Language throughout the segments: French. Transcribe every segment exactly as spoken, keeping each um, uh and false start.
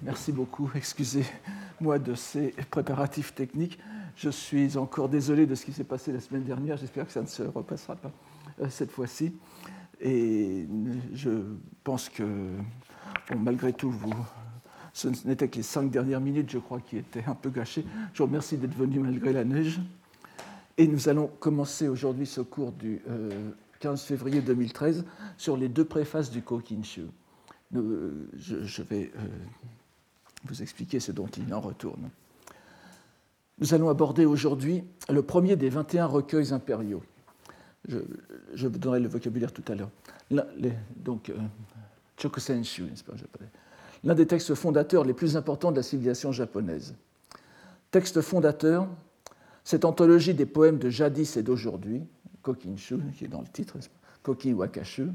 Merci beaucoup. Excusez-moi de ces préparatifs techniques. Je suis encore désolé de ce qui s'est passé la semaine dernière. J'espère que ça ne se repassera pas euh, cette fois-ci. Et je pense que, bon, malgré tout, vous, ce n'était que les cinq dernières minutes, je crois, qui étaient un peu gâchées. Je vous remercie d'être venu malgré la neige. Et nous allons commencer aujourd'hui ce cours du euh, quinze février deux mille treize sur les deux préfaces du Kokinshu. Nous, je, je vais euh, vous expliquer ce dont il en retourne. Nous allons aborder aujourd'hui le premier des vingt et un recueils impériaux. Je, je vous donnerai le vocabulaire tout à l'heure. L'un, les, donc, euh, Chokusenshu, n'est-ce pas, japonais. L'un des textes fondateurs les plus importants de la civilisation japonaise. Texte fondateur, cette anthologie des poèmes de jadis et d'aujourd'hui, Kokinshu, qui est dans le titre, Koki Wakashu.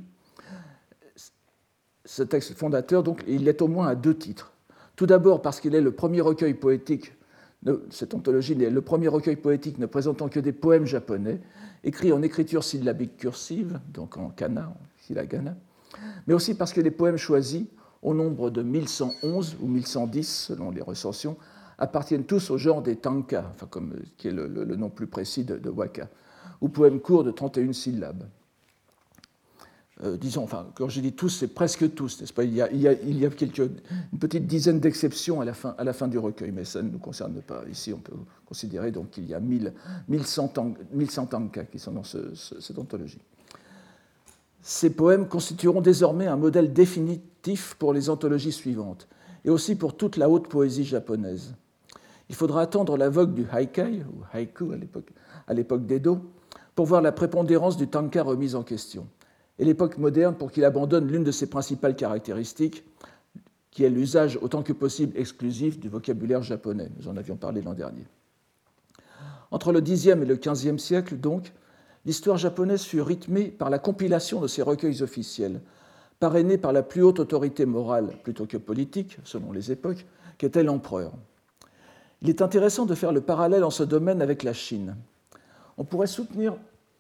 Ce texte fondateur, donc, il est au moins à deux titres. Tout d'abord parce qu'il est le premier recueil poétique, cette anthologie est le premier recueil poétique ne présentant que des poèmes japonais, écrits en écriture syllabique cursive, donc en kana, en hiragana, mais aussi parce que les poèmes choisis, au nombre de mille cent onze ou mille cent dix selon les recensions, appartiennent tous au genre des tanka, enfin comme, qui est le, le, le nom plus précis de, de waka, ou poèmes courts de trente et une syllabes. Euh, disons, enfin, quand je dis tous, c'est presque tous, n'est-ce pas ? Il y a, il y a, il y a quelques, une petite dizaine d'exceptions à la fin, à la fin du recueil, mais ça ne nous concerne pas. Ici, on peut considérer donc qu'il y a mille cent tankas qui sont dans ce, ce, cette anthologie. Ces poèmes constitueront désormais un modèle définitif pour les anthologies suivantes, et aussi pour toute la haute poésie japonaise. Il faudra attendre la vogue du haikai, ou haïku à l'époque, à l'époque d'Edo, pour voir la prépondérance du tanka remise en question, et l'époque moderne pour qu'il abandonne l'une de ses principales caractéristiques, qui est l'usage autant que possible exclusif du vocabulaire japonais. Nous en avions parlé l'an dernier. Entre le dixième et le quinzième siècle, donc, l'histoire japonaise fut rythmée par la compilation de ces recueils officiels, parrainés par la plus haute autorité morale plutôt que politique, selon les époques, qu'était l'empereur. Il est intéressant de faire le parallèle en ce domaine avec la Chine. On pourrait soutenir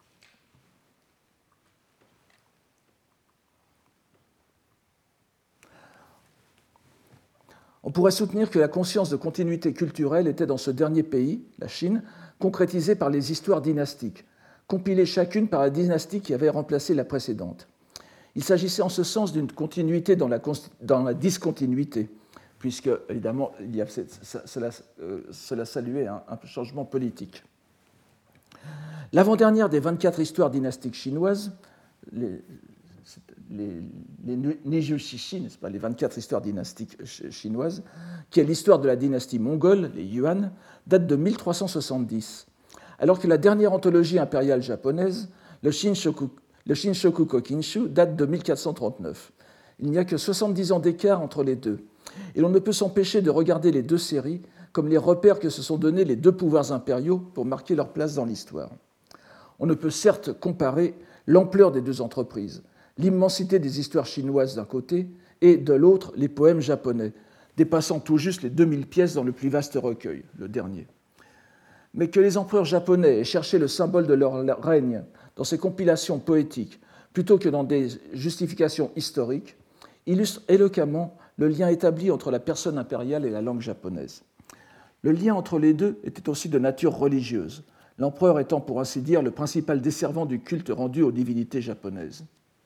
On pourrait soutenir que la conscience de continuité culturelle était dans ce dernier pays, la Chine, concrétisée par les histoires dynastiques, compilées chacune par la dynastie qui avait remplacé la précédente. Il s'agissait en ce sens d'une continuité dans la, dans la discontinuité, puisque, évidemment, il y a, cela, euh, cela saluait un, un changement politique. L'avant-dernière des vingt-quatre histoires dynastiques chinoises, les, les, les Nijushishi, n'est-ce pas, les vingt-quatre histoires dynastiques chinoises, qui est l'histoire de la dynastie mongole, les Yuan, date de mille trois cent soixante-dix, alors que la dernière anthologie impériale japonaise, le Shinshoku, le Shinshoku Kokinshu, date de mille quatre cent trente-neuf. Il n'y a que soixante-dix ans d'écart entre les deux, et l'on ne peut s'empêcher de regarder les deux séries comme les repères que se sont donnés les deux pouvoirs impériaux pour marquer leur place dans l'histoire. On ne peut certes comparer l'ampleur des deux entreprises, l'immensité des histoires chinoises d'un côté et de l'autre les poèmes japonais, dépassant tout juste les deux mille pièces dans le plus vaste recueil, le dernier. Mais que les empereurs japonais aient cherché le symbole de leur règne dans ces compilations poétiques plutôt que dans des justifications historiques illustre éloquemment le lien établi entre la personne impériale et la langue japonaise. Le lien entre les deux était aussi de nature religieuse, l'empereur étant pour ainsi dire le principal desservant du culte rendu aux divinités japonaises.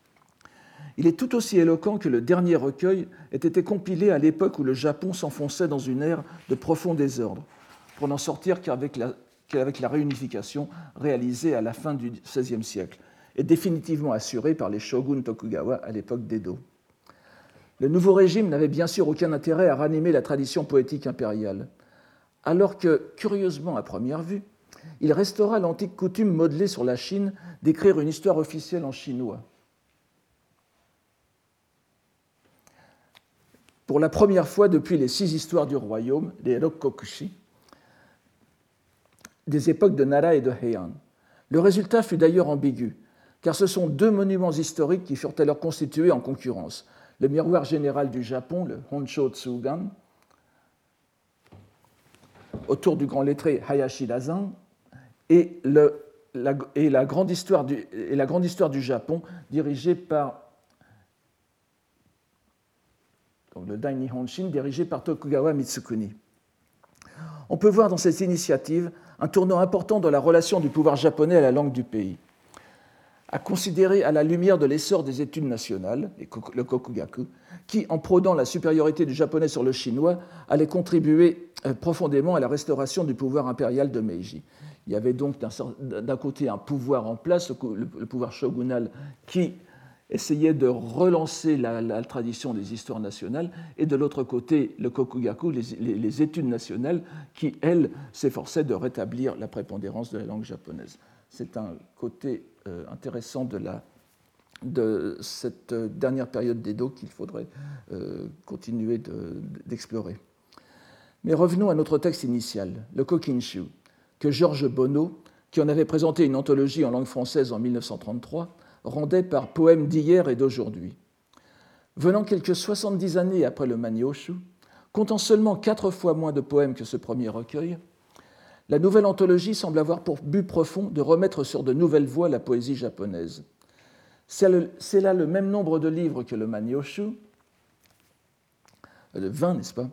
Il est tout aussi éloquent que le dernier recueil ait été compilé à l'époque où le Japon s'enfonçait dans une ère de profond désordre, pour n'en sortir qu'avec la, qu'avec la réunification réalisée à la fin du seizième siècle, et définitivement assurée par les shoguns Tokugawa à l'époque d'Edo. Le nouveau régime n'avait bien sûr aucun intérêt à ranimer la tradition poétique impériale, alors que, curieusement à première vue, il restaura l'antique coutume modelée sur la Chine d'écrire une histoire officielle en chinois. Pour la première fois depuis les six histoires du royaume, les Rokkokushi, des époques de Nara et de Heian. Le résultat fut d'ailleurs ambigu, car ce sont deux monuments historiques qui furent alors constitués en concurrence. Le miroir général du Japon, le Honsho Tsugan, autour du grand lettré Hayashi Dazan, et, le, la, et, la grande histoire du, et la grande histoire du Japon, dirigée par donc le Dai Nihonshin, dirigé par Tokugawa Mitsukuni. On peut voir dans cette initiative un tournant important dans la relation du pouvoir japonais à la langue du pays. À considérer à la lumière de l'essor des études nationales, le Kokugaku, qui, en prônant la supériorité du japonais sur le chinois, allait contribuer profondément à la restauration du pouvoir impérial de Meiji. Il y avait donc d'un côté un pouvoir en place, le pouvoir shogunal, qui essayait de relancer la, la tradition des histoires nationales, et de l'autre côté, le Kokugaku, les, les, les études nationales, qui, elles, s'efforçaient de rétablir la prépondérance de la langue japonaise. C'est un côté euh, intéressant de, la, de cette dernière période d'Edo qu'il faudrait euh, continuer de, d'explorer. Mais revenons à notre texte initial, le Kokinshu, que Georges Bonneau, qui en avait présenté une anthologie en langue française en mille neuf cent trente-trois, rendait par poèmes d'hier et d'aujourd'hui. Venant quelques soixante-dix années après le Manyoshu, comptant seulement quatre fois moins de poèmes que ce premier recueil, la nouvelle anthologie semble avoir pour but profond de remettre sur de nouvelles voies la poésie japonaise. C'est là le même nombre de livres que le Manyoshu, vingt, n'est-ce pas ?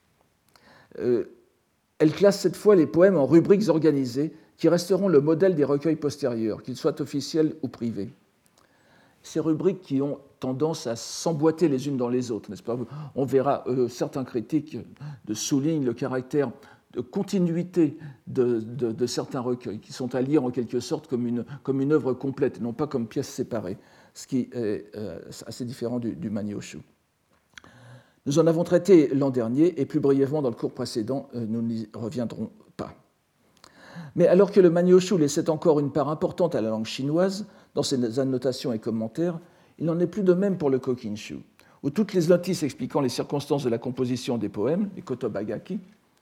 euh, Elle classe cette fois les poèmes en rubriques organisées qui resteront le modèle des recueils postérieurs, qu'ils soient officiels ou privés. Ces rubriques qui ont tendance à s'emboîter les unes dans les autres, n'est-ce pas ? On verra, euh, certains critiques de soulignent le caractère de continuité de, de, de certains recueils, qui sont à lire en quelque sorte comme une, comme une œuvre complète, non pas comme pièces séparées, ce qui est euh, assez différent du, du Manyoshu. Nous en avons traité l'an dernier, et plus brièvement dans le cours précédent, euh, nous n'y reviendrons pas. Mais alors que le Manyoshu laissait encore une part importante à la langue chinoise, dans ses annotations et commentaires, il n'en est plus de même pour le Kokinshu, où toutes les notices expliquant les circonstances de la composition des poèmes, les kotobagaki,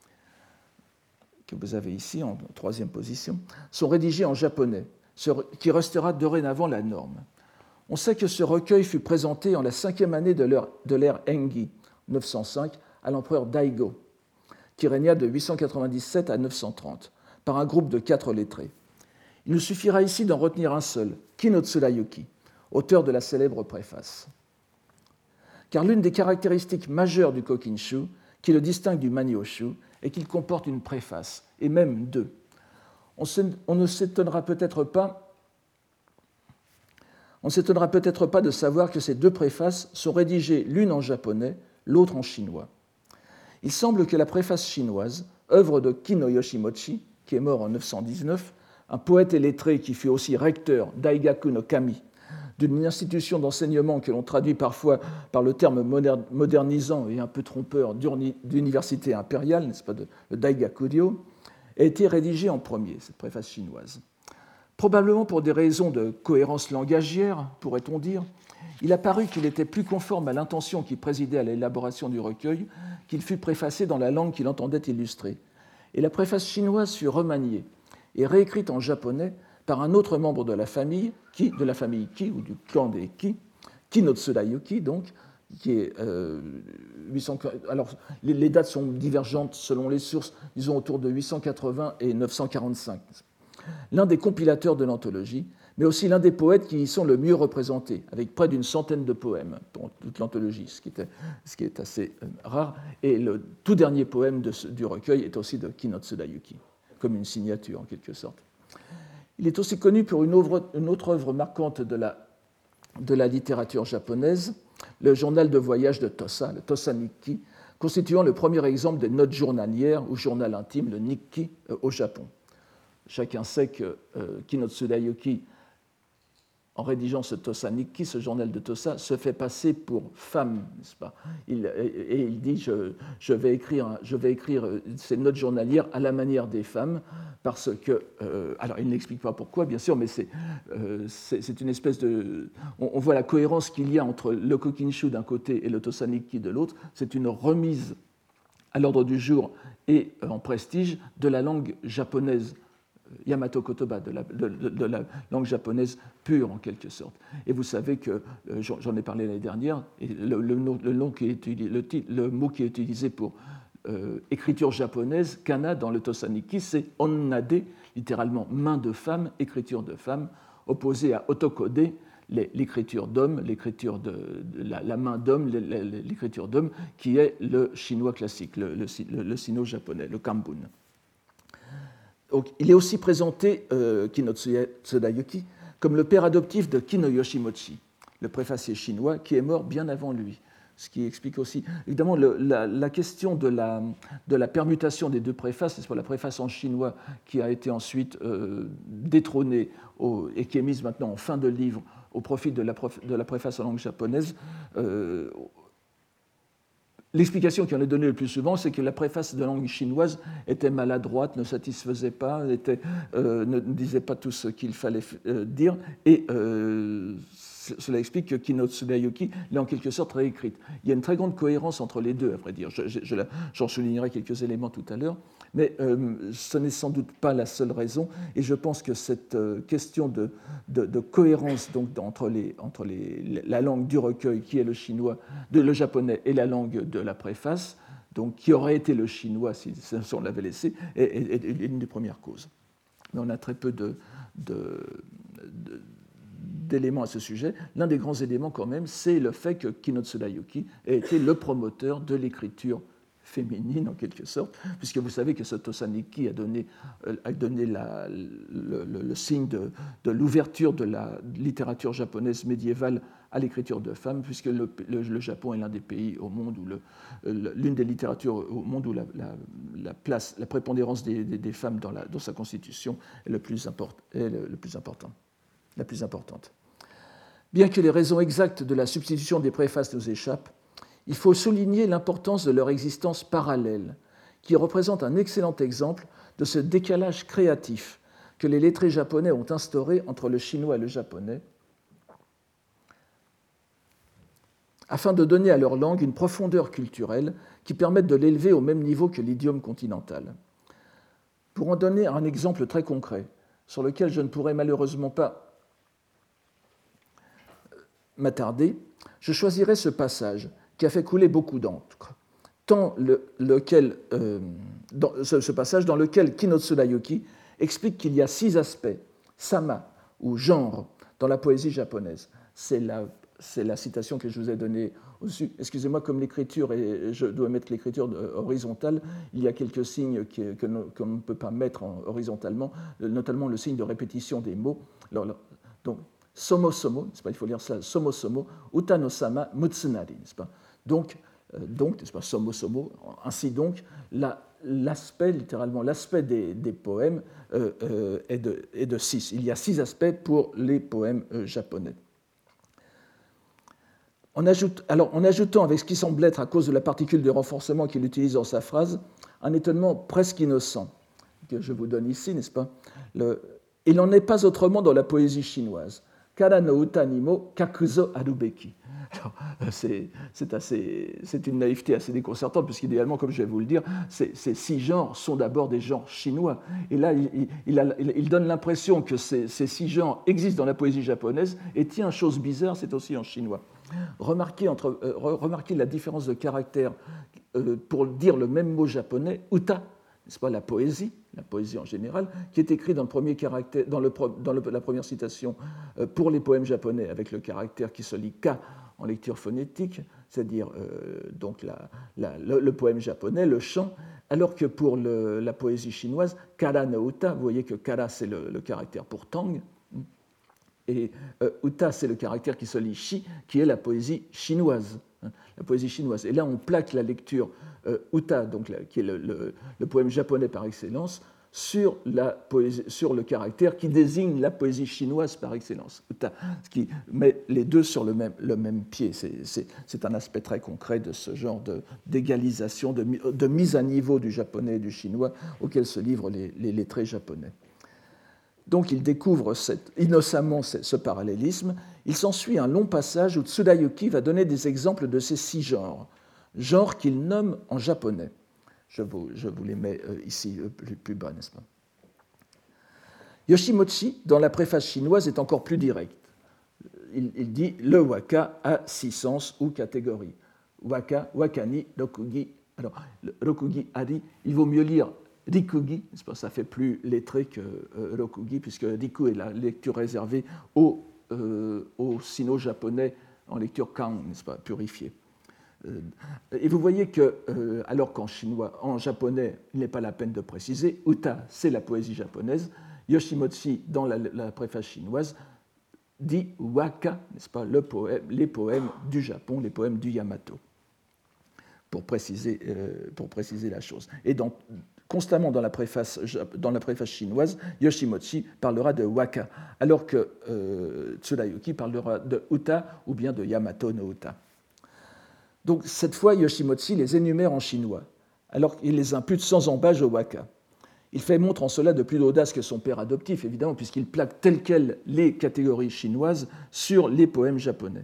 que vous avez ici en troisième position, sont rédigées en japonais, ce qui restera dorénavant la norme. On sait que ce recueil fut présenté en la cinquième année de l'ère Engi, neuf cent cinq, à l'empereur Daigo, qui régna de huit cent quatre-vingt-dix-sept à neuf cent trente, par un groupe de quatre lettrés. Il nous suffira ici d'en retenir un seul, Kino Tsurayuki, auteur de la célèbre préface. Car l'une des caractéristiques majeures du Kokinshu, qui le distingue du Manyoshu, est qu'il comporte une préface, et même deux. On, se, on ne s'étonnera peut-être pas, on ne s'étonnera peut-être pas de savoir que ces deux préfaces sont rédigées l'une en japonais, l'autre en chinois. Il semble que la préface chinoise, œuvre de Kino Yoshimochi, qui est mort en neuf cent dix-neuf, un poète et lettré qui fut aussi recteur Daigaku no Kami, d'une institution d'enseignement que l'on traduit parfois par le terme modernisant et un peu trompeur d'université impériale, n'est-ce pas, de Daigakuryo, a été rédigée en premier, cette préface chinoise. Probablement pour des raisons de cohérence langagière, pourrait-on dire, il a paru qu'il était plus conforme à l'intention qui présidait à l'élaboration du recueil qu'il fût préfacé dans la langue qu'il entendait illustrer. Et la préface chinoise fut remaniée et réécrite en japonais par un autre membre de la famille, qui, de la famille Ki, ou du clan des Ki, Kino Tsurayuki, donc, qui est euh, huit cents. Alors, les, les dates sont divergentes selon les sources, disons autour de huit cent quatre-vingts et neuf cent quarante-cinq. L'un des compilateurs de l'anthologie, mais aussi l'un des poètes qui y sont le mieux représentés, avec près d'une centaine de poèmes pour toute l'anthologie, ce qui, était, ce qui est assez euh, rare. Et le tout dernier poème de ce, du recueil est aussi de Kino Tsurayuki, comme une signature en quelque sorte. Il est aussi connu pour une, œuvre, une autre œuvre marquante de la, de la littérature japonaise, le journal de voyage de Tosa, le Tosa Nikki, constituant le premier exemple des notes journalières ou journal intime, le Nikki, euh, au Japon. Chacun sait que euh, Kino Tsurayuki, en rédigeant ce Tosa Nikki, ce journal de Tosa, se fait passer pour femme, n'est-ce pas ? il, et, et il dit je, je, vais écrire, je vais écrire ces notes journalières à la manière des femmes, parce que, euh, alors il n'explique pas pourquoi, bien sûr, mais c'est, euh, c'est, c'est une espèce de... On, on voit la cohérence qu'il y a entre le Kokinshu d'un côté et le Tosa Nikki de l'autre. C'est une remise à l'ordre du jour et en prestige de la langue japonaise, Yamato Kotoba, de la, de, de, de la langue japonaise pure en quelque sorte. Et vous savez que, euh, j'en ai parlé l'année dernière, et le, le, le, nom qui est utilisé, le, le mot qui est utilisé pour euh, écriture japonaise, kana dans le Tosa Nikki, c'est onnade, littéralement main de femme, écriture de femme, opposé à otokode, l'écriture d'homme, l'écriture de, de la, la main d'homme, l'écriture d'homme, qui est le chinois classique, le, le, le sino-japonais, le Kambun. Donc, il est aussi présenté, euh, Kinotsuya Tsurayuki, comme le père adoptif de Kino Yoshimochi, le préfacier chinois, qui est mort bien avant lui. Ce qui explique aussi, évidemment, le, la, la question de la, de la permutation des deux préfaces, c'est la préface en chinois qui a été ensuite euh, détrônée au, et qui est mise maintenant en fin de livre au profit de la, de la préface en langue japonaise. Euh, L'explication qui en est donnée le plus souvent, c'est que la préface de langue chinoise était maladroite, ne satisfaisait pas, était, euh, ne disait pas tout ce qu'il fallait euh, dire, et euh, cela explique que Kino Tsurayuki l'a en quelque sorte réécrite. Il y a une très grande cohérence entre les deux, à vrai dire. Je, je, je, j'en soulignerai quelques éléments tout à l'heure, mais euh, ce n'est sans doute pas la seule raison, et je pense que cette euh, question de, de, de cohérence donc, entre, les, entre les, la langue du recueil, qui est le chinois, de, le japonais, et la langue de la préface, donc qui aurait été le chinois si, si on l'avait laissé, est, est, est une des premières causes. Mais on a très peu de, de, de d'éléments à ce sujet. L'un des grands éléments, quand même, c'est le fait que Kino Tsurayuki ait été le promoteur de l'écriture féminine, en quelque sorte, puisque vous savez que ce Tosaniki a donné, a donné la, le, le, le signe de, de l'ouverture de la littérature japonaise médiévale à l'écriture de femmes, puisque le, le, le Japon est l'un des pays au monde où le, l'une des littératures au monde où la, la, la place, la prépondérance des, des, des femmes dans, la, dans sa constitution est le plus, import, est le, le plus important. La plus importante. Bien que les raisons exactes de la substitution des préfaces nous échappent, il faut souligner l'importance de leur existence parallèle, qui représente un excellent exemple de ce décalage créatif que les lettrés japonais ont instauré entre le chinois et le japonais, afin de donner à leur langue une profondeur culturelle qui permette de l'élever au même niveau que l'idiome continental. Pour en donner un exemple très concret, sur lequel je ne pourrai malheureusement pas m'attarder, je choisirai ce passage qui a fait couler beaucoup d'encre, tant le, lequel, euh, dans, ce, ce passage dans lequel Kino Tsurayuki explique qu'il y a six aspects, sama ou genre, dans la poésie japonaise. C'est la, c'est la citation que je vous ai donnée au-dessus. Excusez-moi, comme l'écriture, et je dois mettre l'écriture horizontale, il y a quelques signes qui, que qu'on ne peut pas mettre en, horizontalement, notamment le signe de répétition des mots. Alors, donc, Somo somo, n'est-ce pas, il faut lire ça, somo somo, utano sama mutsunari, n'est-ce pas. Donc, euh, donc n'est-ce pas, somo somo, ainsi donc, la, l'aspect, littéralement, l'aspect des, des poèmes euh, euh, est, de, est de six. Il y a six aspects pour les poèmes euh, japonais. En, ajoute, alors, en ajoutant, avec ce qui semble être, à cause de la particule de renforcement qu'il utilise dans sa phrase, un étonnement presque innocent, que je vous donne ici, n'est-ce pas. Le, il n'en est pas autrement dans la poésie chinoise. Kara no uta ni mo kakuzo arubeki. C'est, c'est, assez, c'est une naïveté assez déconcertante, puisqu'idéalement, comme je vais vous le dire, ces, ces six genres sont d'abord des genres chinois. Et là, il, il, a, il donne l'impression que ces, ces six genres existent dans la poésie japonaise, et tiens, chose bizarre, c'est aussi en chinois. Remarquez, entre, euh, remarquez la différence de caractère euh, pour dire le même mot japonais, uta, n'est-ce pas, la poésie, la poésie en général, qui est écrite dans, le premier caractère, dans, le, dans le, la première citation euh, pour les poèmes japonais, avec le caractère qui se lit ka en lecture phonétique, c'est-à-dire euh, donc la, la, le, le poème japonais, le chant, alors que pour le, la poésie chinoise, kara no uta, vous voyez que kara c'est le, le caractère pour tang, et euh, uta c'est le caractère qui se lit shi, qui est la poésie chinoise. La poésie chinoise. Et là, on plaque la lecture euh, uta, donc, la, qui est le, le, le poème japonais par excellence, sur, la poésie, sur le caractère qui désigne la poésie chinoise par excellence, uta, ce qui met les deux sur le même, le même pied. C'est, c'est, c'est un aspect très concret de ce genre de, d'égalisation, de, de mise à niveau du japonais et du chinois auquel se livrent les, les lettrés japonais. Donc il découvre cette, innocemment ce parallélisme. Il s'ensuit un long passage où Tsurayuki va donner des exemples de ces six genres, genres qu'il nomme en japonais. Je vous, je vous les mets ici plus, plus bas, n'est-ce pas? Yoshimochi, dans la préface chinoise, est encore plus direct. Il, il dit « Le waka a six sens ou catégories. Waka, wakani, rokugi. » Alors, rokugi ari, il vaut mieux lire Rikugi, ça fait plus lettré que euh, Rokugi, puisque Riku est la lecture réservée aux euh, au sino-japonais en lecture kan, n'est-ce pas, purifiée. Euh, et vous voyez que, euh, alors qu'en chinois, en japonais, il n'est pas la peine de préciser, uta, c'est la poésie japonaise. Yoshimochi, dans la, la préface chinoise, dit waka, n'est-ce pas, le poème, les poèmes du Japon, les poèmes du Yamato, pour préciser, euh, pour préciser la chose. Et dans, constamment dans la, préface, dans la préface chinoise, Yoshimochi parlera de waka, alors que euh, Tsurayuki parlera de uta ou bien de Yamato no uta. Donc cette fois, Yoshimochi les énumère en chinois, alors qu'il les impute sans embâche au waka. Il fait montre en cela de plus d'audace que son père adoptif, évidemment, puisqu'il plaque telles quelles les catégories chinoises sur les poèmes japonais.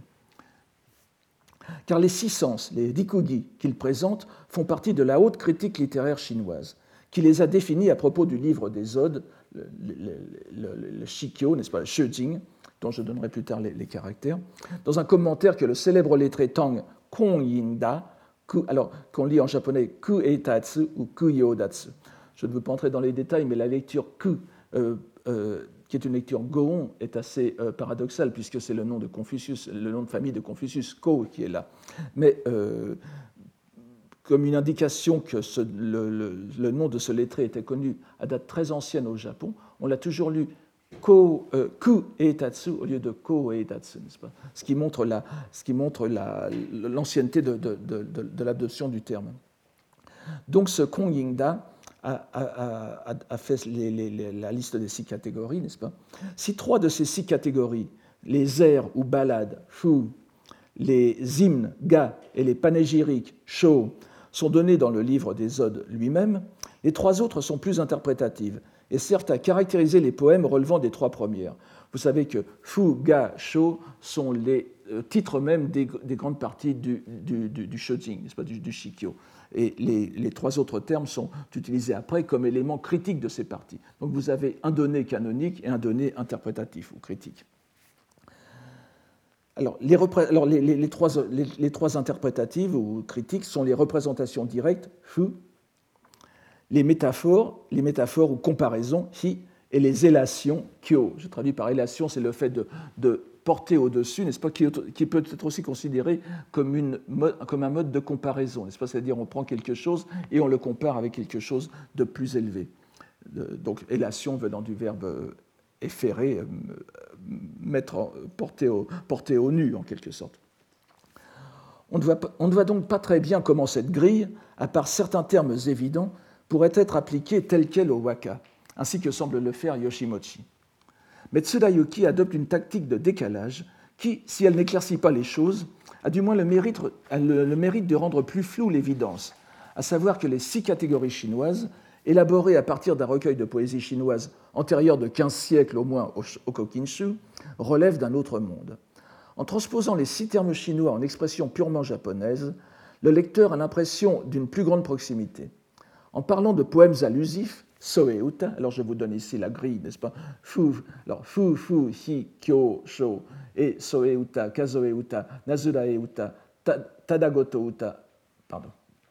Car les six sens, les dikugi qu'il présente, font partie de la haute critique littéraire chinoise, qui les a définis à propos du livre des Odes, le, le, le, le Shikyo, n'est-ce pas, le Shujing, dont je donnerai plus tard les, les caractères, dans un commentaire que le célèbre lettré Tang Konyingda, alors qu'on lit en japonais Kueitatsu ou Kuyodatsu. Je ne veux pas entrer dans les détails, mais la lecture Ku, euh, euh, qui est une lecture Gohon, est assez euh, paradoxale, puisque c'est le nom de Confucius, le nom de famille de Confucius, Ko, qui est là. Mais euh, comme une indication que ce, le, le, le nom de ce lettré était connu à date très ancienne au Japon, on l'a toujours lu Ko, euh, Ku Eitatsu au lieu de Ko Eitatsu, n'est-ce pas ? Ce qui montre, la, ce qui montre la, l'ancienneté de, de, de, de, de l'adoption du terme. Donc ce Konyingda A, a, a, a fait les, les, les, la liste des six catégories, n'est-ce pas ? Si trois de ces six catégories, les airs ou ballades, fu, les hymnes, ga, et les panégyriques, sho, sont donnés dans le livre des Odes lui-même, les trois autres sont plus interprétatives et servent à caractériser les poèmes relevant des trois premières. Vous savez que fu, ga, sho sont les titres même des, des grandes parties du, du, du, du shojing, n'est-ce pas, du, du shikyo. Et les, les trois autres termes sont utilisés après comme éléments critiques de ces parties. Donc vous avez un donné canonique et un donné interprétatif ou critique. Alors, les, repré- alors les, les, les, trois, les, les trois interprétatives ou critiques sont les représentations directes, fu, les métaphores, les métaphores ou comparaisons, hi, et les élations, kyo. Je traduis par élation, c'est le fait de, de porté au-dessus, n'est-ce pas, qui, qui peut être aussi considéré comme, une, comme un mode de comparaison, n'est-ce pas, c'est-à-dire on prend quelque chose et on le compare avec quelque chose de plus élevé. Donc, élation venant du verbe efférer, mettre, porter, au, porter au nu, en quelque sorte. On ne, voit, on ne voit donc pas très bien comment cette grille, à part certains termes évidents, pourrait être appliquée telle qu'elle au waka, ainsi que semble le faire Yoshimochi. Mais Tsurayuki adopte une tactique de décalage qui, si elle n'éclaircit pas les choses, a du moins le mérite, le, le mérite de rendre plus floue l'évidence, à savoir que les six catégories chinoises, élaborées à partir d'un recueil de poésie chinoise antérieur de quinze siècles au moins au, au Kokinshu, relèvent d'un autre monde. En transposant les six termes chinois en expressions purement japonaises, le lecteur a l'impression d'une plus grande proximité. En parlant de poèmes allusifs, Soe-uta, alors je vous donne ici la grille, n'est-ce pas ? Fu, alors fu, fu, hi, kyo, sho, et Soe-uta, Kazoe-uta, Nazurae-uta, ta, Tadagoto-uta, pardon,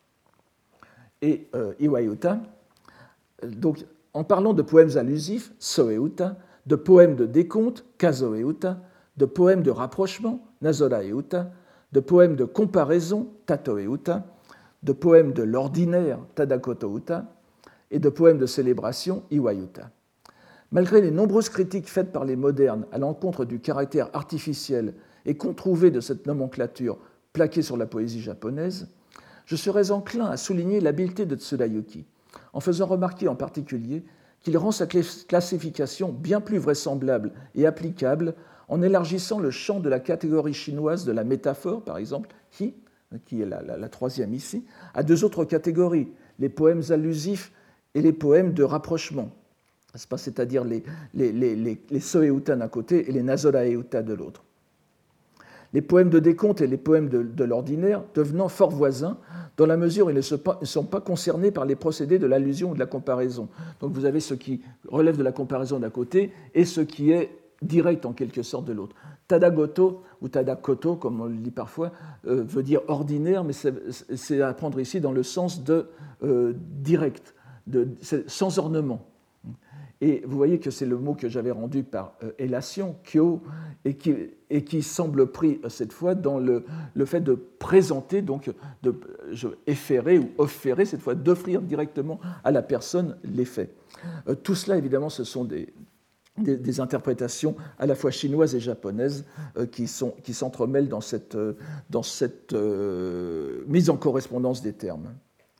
et euh, Iwai-uta. Donc, en parlant de poèmes allusifs, Soe-uta, de poèmes de décompte, Kazoe-uta, de poèmes de rapprochement, Nazorae-uta, de poèmes de comparaison, Tatoe-uta, de poèmes de l'ordinaire, Tadakoto-uta, et de poèmes de célébration, Iwai-uta. Malgré les nombreuses critiques faites par les modernes à l'encontre du caractère artificiel et controuvé de cette nomenclature plaquée sur la poésie japonaise, je serais enclin à souligner l'habileté de Tsurayuki, en faisant remarquer en particulier qu'il rend sa classification bien plus vraisemblable et applicable en élargissant le champ de la catégorie chinoise de la métaphore, par exemple, hi, qui est la, la, la troisième ici, à deux autres catégories, les poèmes allusifs et les poèmes de rapprochement, c'est-à-dire les, les, les, les, les Soe-uta d'un côté et les Nazorae-uta de l'autre. Les poèmes de décompte et les poèmes de, de l'ordinaire devenant fort voisins, dans la mesure où ils ne sont pas, ne sont pas concernés par les procédés de l'allusion ou de la comparaison. Donc vous avez ce qui relève de la comparaison d'un côté et ce qui est direct en quelque sorte de l'autre. Tadagoto ou Tadakoto, comme on le dit parfois, euh, veut dire ordinaire, mais c'est, c'est à prendre ici dans le sens de euh, direct, de, sans ornement. Et vous voyez que c'est le mot que j'avais rendu par euh, élation, kyo, et qui, et qui semble pris euh, cette fois dans le, le fait de présenter, donc de je, efférer ou offérer, cette fois d'offrir directement à la personne les faits. Euh, tout cela, évidemment, ce sont des, des, des interprétations à la fois chinoises et japonaises euh, qui, sont, qui s'entremêlent dans cette, euh, dans cette euh, mise en correspondance des termes.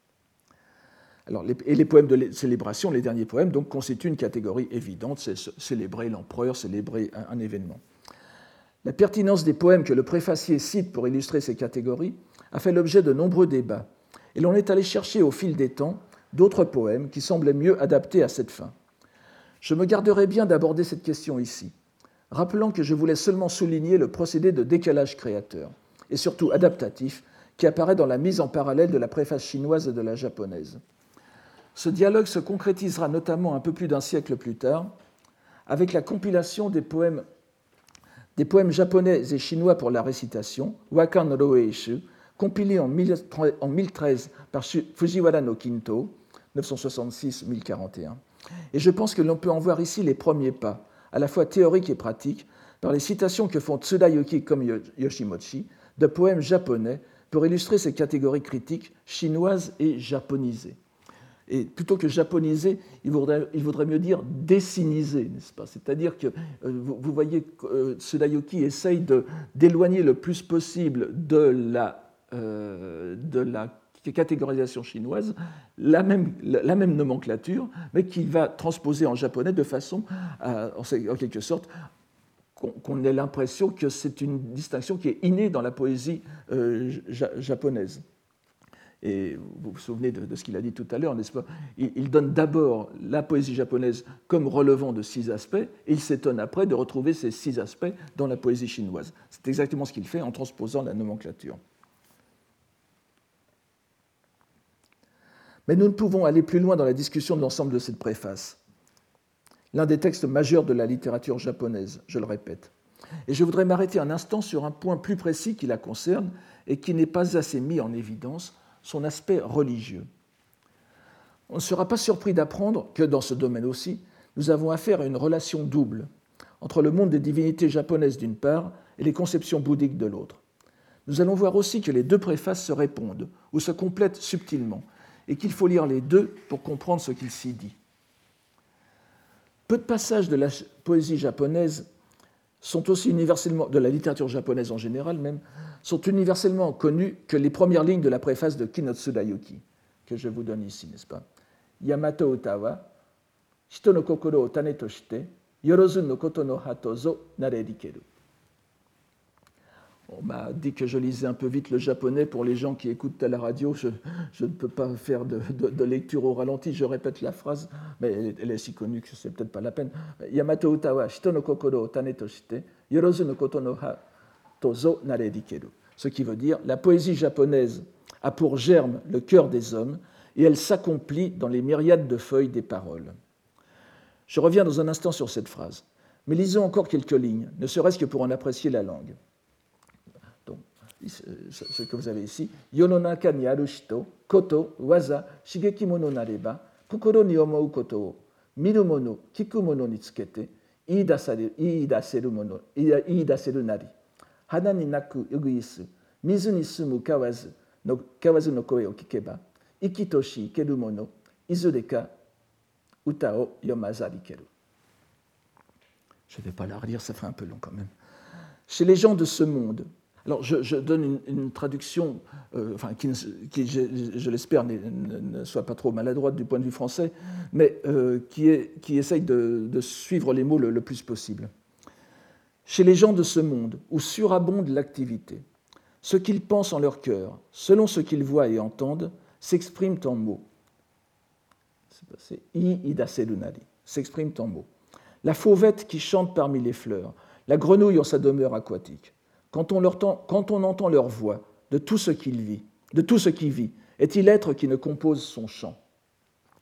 Alors, les, et les poèmes de célébration, les derniers poèmes, donc, constituent une catégorie évidente, c'est célébrer l'empereur, célébrer un, un événement. La pertinence des poèmes que le préfacier cite pour illustrer ces catégories a fait l'objet de nombreux débats, et l'on est allé chercher au fil des temps d'autres poèmes qui semblaient mieux adaptés à cette fin. Je me garderai bien d'aborder cette question ici, rappelant que je voulais seulement souligner le procédé de décalage créateur, et surtout adaptatif, qui apparaît dans la mise en parallèle de la préface chinoise et de la japonaise. Ce dialogue se concrétisera notamment un peu plus d'un siècle plus tard avec la compilation des poèmes, des poèmes japonais et chinois pour la récitation, Wakan Roeishu, compilé en mille treize par Fujiwara no Kinto, neuf cent soixante-six à mille quarante et un. Et je pense que l'on peut en voir ici les premiers pas, à la fois théoriques et pratiques, par les citations que font Tsurayuki comme Yoshimochi de poèmes japonais pour illustrer ces catégories critiques chinoises et japonisées. Et plutôt que japoniser, il vaudrait, il vaudrait mieux dire dessiniser, n'est-ce pas? C'est-à-dire que euh, vous, vous voyez que euh, Tsurayuki essaye de, d'éloigner le plus possible de la, euh, de la catégorisation chinoise la même, la, la même nomenclature, mais qu'il va transposer en japonais de façon, à, en, en quelque sorte, qu'on, qu'on ait l'impression que c'est une distinction qui est innée dans la poésie euh, ja, japonaise. Et vous vous souvenez de, de ce qu'il a dit tout à l'heure, n'est-ce pas? Il, il donne d'abord la poésie japonaise comme relevant de six aspects, et il s'étonne après de retrouver ces six aspects dans la poésie chinoise. C'est exactement ce qu'il fait en transposant la nomenclature. Mais nous ne pouvons aller plus loin dans la discussion de l'ensemble de cette préface. L'un des textes majeurs de la littérature japonaise, je le répète. Et je voudrais m'arrêter un instant sur un point plus précis qui la concerne et qui n'est pas assez mis en évidence, son aspect religieux. On ne sera pas surpris d'apprendre que, dans ce domaine aussi, nous avons affaire à une relation double entre le monde des divinités japonaises d'une part et les conceptions bouddhiques de l'autre. Nous allons voir aussi que les deux préfaces se répondent ou se complètent subtilement et qu'il faut lire les deux pour comprendre ce qu'il s'y dit. Peu de passages de la poésie japonaise sont aussi universellement, de la littérature japonaise en général même, sont universellement connus que les premières lignes de la préface de Ki no Tsurayuki, que je vous donne ici, n'est-ce pas? Yamato uta wa, hito no kokoro o tane to shite, yorozu no koto no hato zo narerikeru. On m'a dit que je lisais un peu vite le japonais pour les gens qui écoutent à la radio. Je, je ne peux pas faire de, de, de lecture au ralenti. Je répète la phrase, mais elle, elle est si connue que c'est peut-être pas la peine. Yamato uta wa hito no kokoro o tane to shite, yorozu no koto no hato zo narerikeru. Ce qui veut dire la poésie japonaise a pour germe le cœur des hommes et elle s'accomplit dans les myriades de feuilles des paroles. Je reviens dans un instant sur cette phrase, mais lisons encore quelques lignes, ne serait-ce que pour en apprécier la langue. Donc, ce que vous avez ici, Yononaka ni aru shito, koto, waza, shigeki mono nareba, kokoro ni omou koto o, miru mono, kiku mono ni tsukete, iidaseru mono, iidaseru nari. Hana ni naku uguisu, mizu ni sumu kawazu no, kawazu no koe o kikeba, ikitoshi ikeru mono, izureka uta o yomazarikeru. Je ne vais pas la relire, ça fait un peu long quand même. Chez les gens de ce monde, alors je, je donne une, une traduction euh, enfin, qui, qui je, je l'espère, ne, ne soit pas trop maladroite du point de vue français, mais euh, qui, est, qui essaye de, de suivre les mots le, le plus possible. Chez les gens de ce monde, où surabonde l'activité, ce qu'ils pensent en leur cœur, selon ce qu'ils voient et entendent, s'expriment en mots. C'est i-idaseru nari, s'expriment en mots. La fauvette qui chante parmi les fleurs, la grenouille en sa demeure aquatique. Quand on, leur tend, quand on entend leur voix, de tout ce qu'il vit, de tout ce qui vit, est-il être qui ne compose son chant?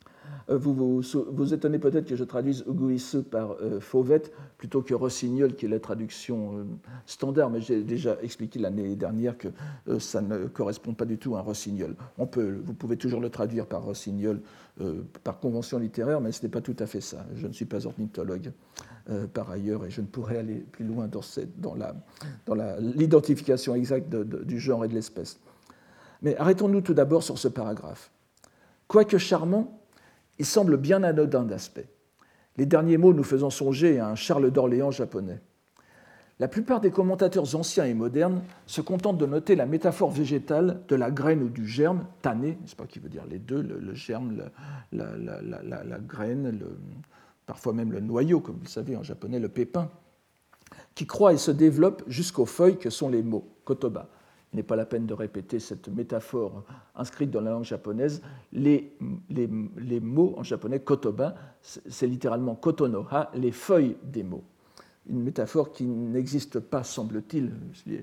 Vous vous, vous étonnez peut-être que je traduise Uguisu par euh, fauvette plutôt que rossignol, qui est la traduction euh, standard, mais j'ai déjà expliqué l'année dernière que euh, ça ne correspond pas du tout à un rossignol. On peut, vous pouvez toujours le traduire par rossignol, euh, par convention littéraire, mais ce n'est pas tout à fait ça. Je ne suis pas ornithologue euh, par ailleurs, et je ne pourrais aller plus loin dans, cette, dans, la, dans la, l'identification exacte de, de, du genre et de l'espèce. Mais arrêtons-nous tout d'abord sur ce paragraphe. Quoique charmant, il semble bien anodin d'aspect. Les derniers mots nous faisant songer à un Charles d'Orléans japonais. La plupart des commentateurs anciens et modernes se contentent de noter la métaphore végétale de la graine ou du germe, tané, n'est-ce pas, qui veut dire les deux, le, le germe, le, la, la, la, la, la graine, le, parfois même le noyau, comme vous le savez en japonais, le pépin, qui croît et se développe jusqu'aux feuilles que sont les mots, kotoba. Il n'est pas la peine de répéter cette métaphore inscrite dans la langue japonaise. Les, les, les mots en japonais, kotoba, c'est littéralement kotonoha, les feuilles des mots. Une métaphore qui n'existe pas, semble-t-il,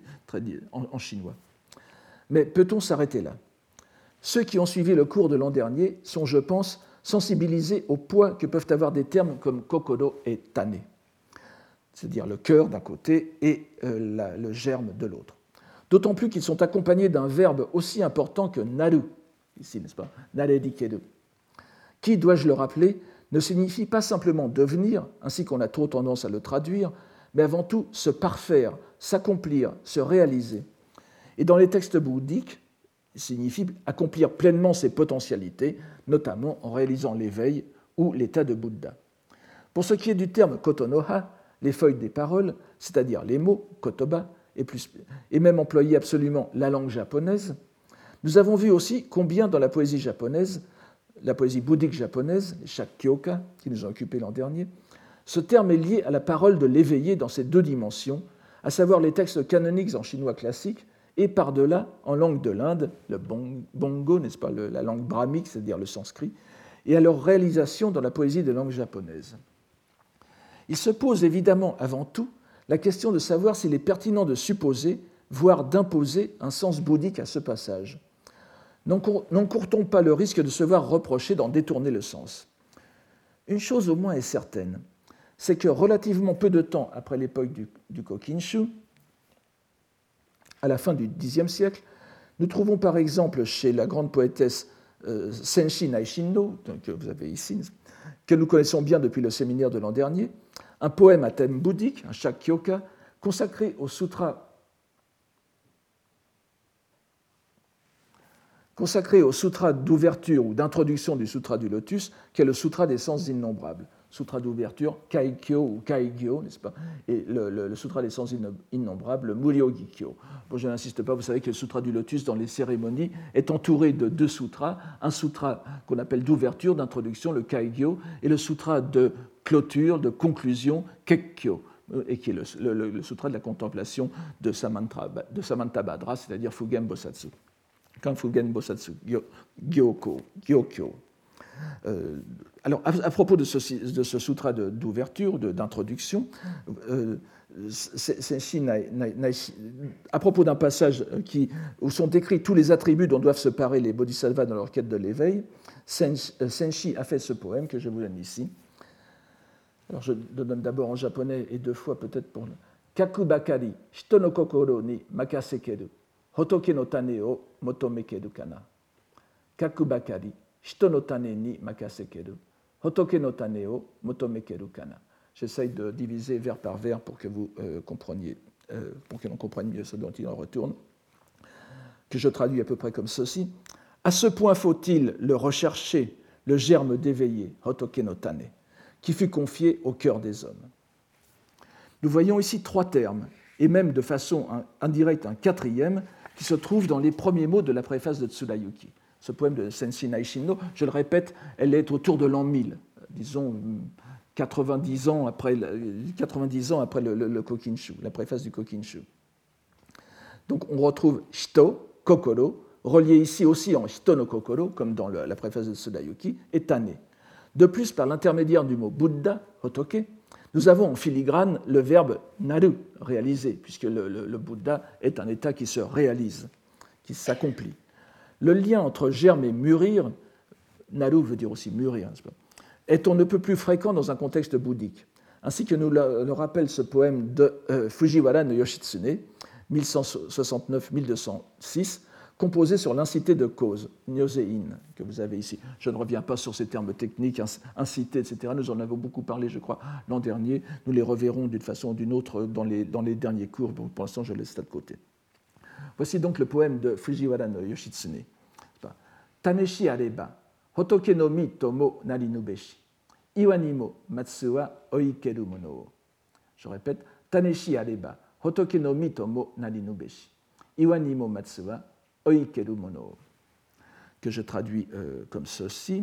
en, en chinois. Mais peut-on s'arrêter là? Ceux qui ont suivi le cours de l'an dernier sont, je pense, sensibilisés au poids que peuvent avoir des termes comme kokoro et tane, c'est-à-dire le cœur d'un côté et euh, la, le germe de l'autre. D'autant plus qu'ils sont accompagnés d'un verbe aussi important que naru, ici, n'est-ce pas, narerikeru, qui, dois-je le rappeler, ne signifie pas simplement devenir, ainsi qu'on a trop tendance à le traduire, mais avant tout se parfaire, s'accomplir, se réaliser. Et dans les textes bouddhiques, il signifie accomplir pleinement ses potentialités, notamment en réalisant l'éveil ou l'état de Bouddha. Pour ce qui est du terme kotonoha, les feuilles des paroles, c'est-à-dire les mots, kotoba, et, plus, et même employer absolument la langue japonaise, nous avons vu aussi combien dans la poésie japonaise, la poésie bouddhique japonaise, les shakkyoka, qui nous ont occupés l'an dernier, ce terme est lié à la parole de l'éveillé dans ses deux dimensions, à savoir les textes canoniques en chinois classique et par-delà en langue de l'Inde, le bongo, n'est-ce pas, le, la langue brahmique, c'est-à-dire le sanskrit, et à leur réalisation dans la poésie des langues japonaises. Il se pose évidemment avant tout la question de savoir s'il est pertinent de supposer, voire d'imposer, un sens bouddhique à ce passage. N'encourt-on pas le risque de se voir reprocher d'en détourner le sens? Une chose au moins est certaine, c'est que relativement peu de temps après l'époque du, du Kokinshu, à la fin du Xe siècle, nous trouvons par exemple chez la grande poétesse euh, Senshi Naishinno, que vous avez ici, que nous connaissons bien depuis le séminaire de l'an dernier, un poème à thème bouddhique, un shakkyoka, consacré au sutra, consacré au sutra d'ouverture ou d'introduction du sutra du lotus, qui est le sutra des sens innombrables. Sutra d'ouverture, Kaikyo ou Kaigyo, n'est-ce pas? Et le, le, le sutra des sens innombrables, le Muryo-gikyo. Bon, je n'insiste pas, vous savez que le sutra du lotus, dans les cérémonies, est entouré de deux sutras. Un sutra qu'on appelle d'ouverture, d'introduction, le Kaigyo, et le sutra de clôture, de conclusion, Kekkyo, et qui est le, le, le sutra de la contemplation de Samantabhadra, c'est-à-dire Fugen Bosatsu. Quand Fugen Bosatsu, Gyoko, Gyokyo. Euh, alors, à, à propos de ce, de ce sutra de, d'ouverture, de, d'introduction, euh, Senshi Nai, Nai, Nai, à propos d'un passage qui, où sont décrits tous les attributs dont doivent se parer les bodhisattvas dans leur quête de l'éveil, Senshi, Senshi a fait ce poème que je vous donne ici. Alors, je le donne d'abord en japonais et deux fois peut-être pour le Kakubakari, Hito no kokoro ni makasekeru, Hotoke no tane o motomekeru kana. Kakubakari, Hito no tane ni makasekeru, Hotoke no tane o motomekeru kana. J'essaye de diviser vers par vers pour que vous euh, compreniez, euh, pour que l'on comprenne mieux ce dont il en retourne, que je traduis à peu près comme ceci. À ce point faut-il le rechercher, le germe d'éveillé, Hotoke no tane, qui fut confié au cœur des hommes. Nous voyons ici trois termes, et même de façon indirecte un quatrième, qui se trouve dans les premiers mots de la préface de Tsurayuki. Ce poème de Senshi Naishinno, je le répète, elle est autour de l'an mille, disons quatre-vingt-dix ans après, quatre-vingt-dix ans après le, le, le Kokinshu, la préface du Kokinshu. Donc on retrouve Hito, Kokoro, relié ici aussi en Hito no Kokoro, comme dans le, la préface de Tsurayuki, et Tane. De plus, par l'intermédiaire du mot Bouddha, Hotoke, nous avons en filigrane le verbe naru, réaliser, puisque le, le, le Bouddha est un état qui se réalise, qui s'accomplit. Le lien entre germe et mûrir naru veut dire aussi mûrir, n'est-ce pas, est on ne peut plus fréquent dans un contexte bouddhique, ainsi que nous le, le rappelle ce poème de euh, Fujiwara no Yoshitsune, mille cent soixante-neuf à mille deux cent six, composé sur l'incité de cause, nyosein, que vous avez ici. Je ne reviens pas sur ces termes techniques, incité, et cetera. Nous en avons beaucoup parlé, je crois, l'an dernier. Nous les reverrons d'une façon ou d'une autre dans les, dans les derniers cours. Pour l'instant, je laisse ça de côté. Voici donc le poème de Fujiwara no Yoshitsune. Taneshi areba, hotoke no mi tomo narinu beshi. Iwa ni mo matsu wa oikeru mono o. Je répète, Taneshi areba, hotoke no mi tomo narinu beshi. Iwa ni mo matsu wa oikeru mono o. Que je traduis euh, comme ceci.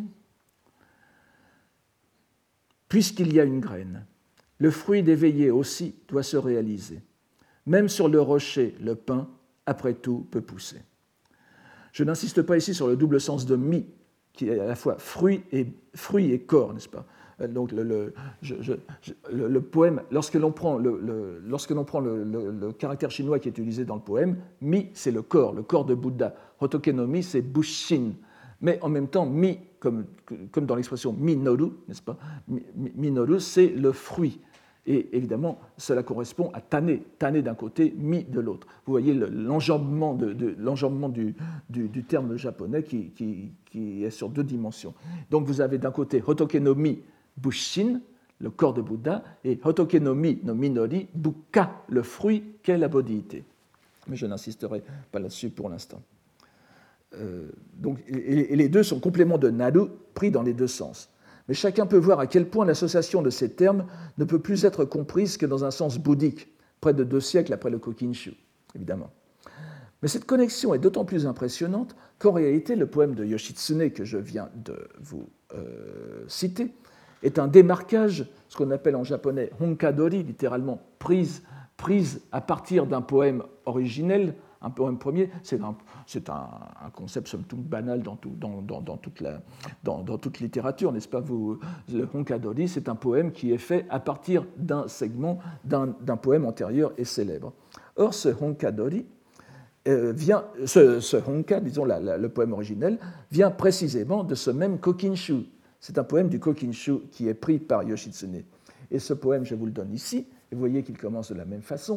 Puisqu'il y a une graine, le fruit d'éveillé aussi doit se réaliser. Même sur le rocher, le pain, après tout, peut pousser. Je n'insiste pas ici sur le double sens de mi, qui est à la fois fruit et, fruit et corps, n'est-ce pas? Donc le, le, je, je, le, le poème, lorsque l'on prend, le, le, lorsque l'on prend le, le, le caractère chinois qui est utilisé dans le poème, mi, c'est le corps, le corps de Bouddha. Hotoke no mi, c'est bushin. Mais en même temps, mi, comme, comme dans l'expression minoru, n'est-ce pas? Minoru, c'est le fruit. Et évidemment, cela correspond à tane, tane d'un côté, mi de l'autre. Vous voyez l'enjambement, de, de, l'enjambement du, du, du terme japonais qui, qui, qui est sur deux dimensions. Donc vous avez d'un côté Hotoke no mi bushin, le corps de Bouddha, et Hotoke no mi no minori, bukka, le fruit qu'est la bodhité. Mais je n'insisterai pas là-dessus pour l'instant. Euh, donc, et, et les deux sont compléments de naru pris dans les deux sens. Mais chacun peut voir à quel point l'association de ces termes ne peut plus être comprise que dans un sens bouddhique, près de deux siècles après le Kokinshu, évidemment. Mais cette connexion est d'autant plus impressionnante qu'en réalité, le poème de Yoshitsune que je viens de vous euh, citer est un démarquage, ce qu'on appelle en japonais honkadori, littéralement prise, prise à partir d'un poème originel, un poème premier. C'est un, c'est un, un concept somme toute banal dans, tout, dans, dans, dans, toute la, dans, dans toute littérature, n'est-ce pas? Vous, le honkadori, c'est un poème qui est fait à partir d'un segment d'un, d'un poème antérieur et célèbre. Or, ce honkadori, euh, vient, ce, ce honka, disons la, la, le poème originel, vient précisément de ce même Kokinshu. C'est un poème du Kokinshu qui est pris par Yoshitsune. Et ce poème, je vous le donne ici, et vous voyez qu'il commence de la même façon.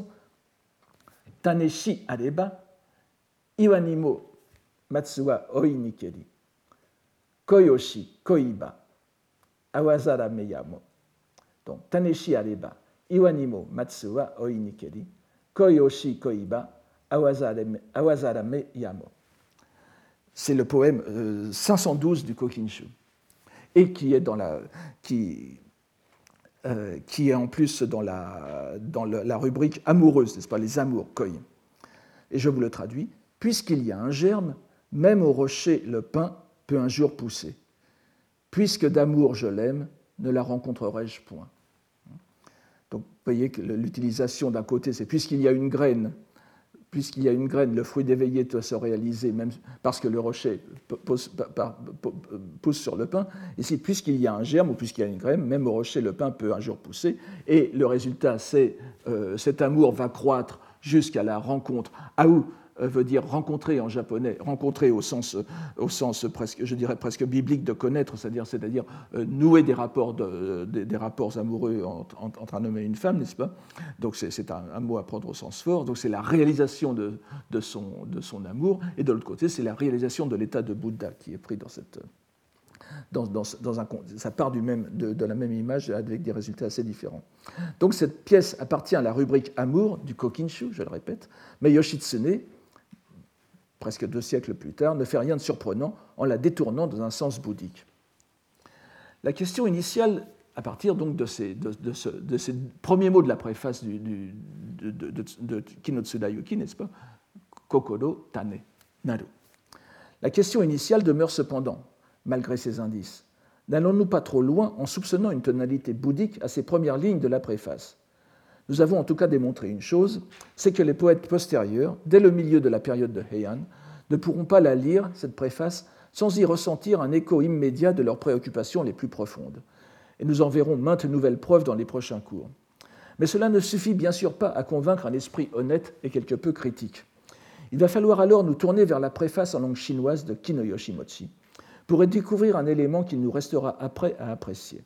Taneshi areba, iwa ni mo matsu wa oi nikeri. Koyoshi koiba, awazara meyamo. Donc, Taneshi areba, iwa ni mo matsu wa oi nikeri. Koyoshi koiba, awazara meyamo. C'est le poème euh, cinq cent douze du Kokinshu. Et qui est, dans la, qui, euh, qui est en plus dans la, dans le, la rubrique amoureuse, n'est-ce pas, les amours, koi. Et je vous le traduis. Puisqu'il y a un germe, même au rocher le pain peut un jour pousser. Puisque d'amour je l'aime, ne la rencontrerai-je point. Donc, vous voyez que l'utilisation d'un côté, c'est puisqu'il y a une graine, puisqu'il y a une graine, le fruit d'éveillé doit se réaliser, même parce que le rocher pousse, pousse sur le pain. Ici, puisqu'il y a un germe ou puisqu'il y a une graine, même au rocher, le pain peut un jour pousser. Et le résultat, c'est euh, cet amour va croître jusqu'à la rencontre. Aou veut dire rencontrer en japonais, rencontrer au sens, au sens presque, je dirais presque biblique de connaître, c'est-à-dire, c'est-à-dire euh, nouer des rapports, de, de, des rapports amoureux entre, entre un homme et une femme, n'est-ce pas? Donc c'est, c'est un, un mot à prendre au sens fort. Donc c'est la réalisation de, de, son, de son amour, et de l'autre côté, c'est la réalisation de l'état de Bouddha qui est pris dans cette, dans, dans, dans un, ça part du même, de, de la même image avec des résultats assez différents. Donc cette pièce appartient à la rubrique amour du Kokinshu, je le répète, mais Yoshitsune, presque deux siècles plus tard, ne fait rien de surprenant en la détournant dans un sens bouddhique. La question initiale, à partir donc de ces, de, de ce, de ces premiers mots de la préface du, du, de, de, de, de Kinotsuda Yuki, n'est-ce pas? Kokoro tane naru. La question initiale demeure cependant, malgré ces indices. N'allons-nous pas trop loin en soupçonnant une tonalité bouddhique à ces premières lignes de la préface? Nous avons en tout cas démontré une chose, c'est que les poètes postérieurs, dès le milieu de la période de Heian, ne pourront pas la lire, cette préface, sans y ressentir un écho immédiat de leurs préoccupations les plus profondes. Et nous en verrons maintes nouvelles preuves dans les prochains cours. Mais cela ne suffit bien sûr pas à convaincre un esprit honnête et quelque peu critique. Il va falloir alors nous tourner vers la préface en langue chinoise de Kinoyoshi Mochi pourrait découvrir un élément qu'il nous restera après à apprécier.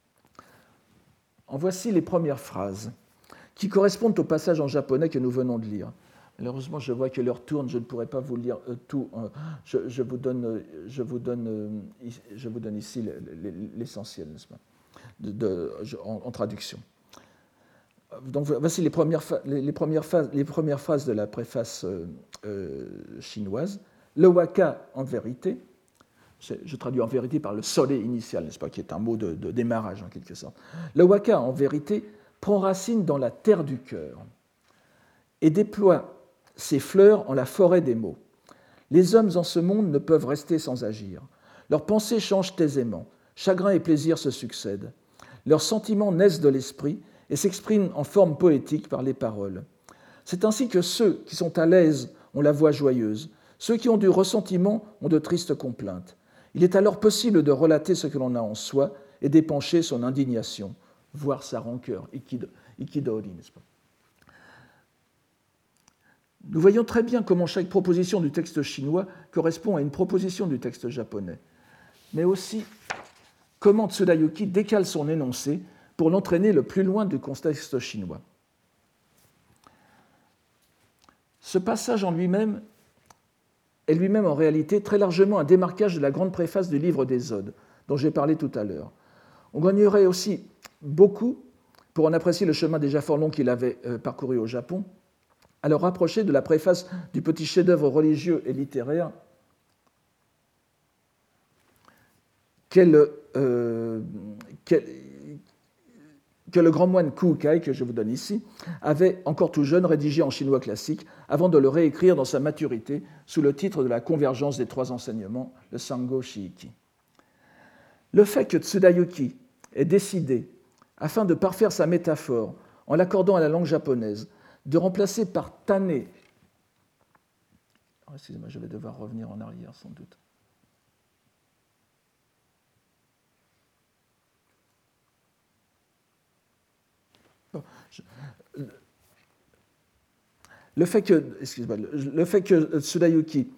En voici les premières phrases, qui correspondent au passage en japonais que nous venons de lire. Malheureusement, je vois que l'heure tourne, je ne pourrai pas vous lire euh, tout. Euh, je, je, vous donne, je, vous donne, euh, je vous donne ici l'essentiel, n'est-ce pas, de, de, en, en traduction. Donc, voici les premières, les, les, premières phases, les premières phases de la préface euh, euh, chinoise. Le waka, en vérité, je traduis en vérité par le sole initial, n'est-ce pas, qui est un mot de, de démarrage en quelque sorte. Le waka, en vérité, prend racine dans la terre du cœur et déploie ses fleurs en la forêt des mots. Les hommes en ce monde ne peuvent rester sans agir. Leurs pensées changent aisément. Chagrin et plaisir se succèdent. Leurs sentiments naissent de l'esprit et s'expriment en forme poétique par les paroles. C'est ainsi que ceux qui sont à l'aise ont la voix joyeuse. Ceux qui ont du ressentiment ont de tristes complaintes. Il est alors possible de relater ce que l'on a en soi et d'épancher son indignation, voire sa rancœur, ikidori, n'est-ce pas ? Nous voyons très bien comment chaque proposition du texte chinois correspond à une proposition du texte japonais, mais aussi comment Tsurayuki décale son énoncé pour l'entraîner le plus loin du contexte chinois. Ce passage en lui-même est lui-même en réalité très largement un démarquage de la grande préface du livre des Odes, dont j'ai parlé tout à l'heure. On gagnerait aussi beaucoup, pour en apprécier le chemin déjà fort long qu'il avait parcouru au Japon, à le rapprocher de la préface du petit chef-d'œuvre religieux et littéraire qu'elle, euh, qu'elle, que le grand moine Kukai, que je vous donne ici, avait, encore tout jeune, rédigé en chinois classique, avant de le réécrire dans sa maturité sous le titre de la convergence des trois enseignements, le Sango Shiiki. Le fait que Tsurayuki ait décidé, afin de parfaire sa métaphore, en l'accordant à la langue japonaise, de remplacer par tane, oh, excusez-moi, je vais devoir revenir en arrière sans doute. Bon, je, le fait que, excusez-moi, le fait que Tsurayuki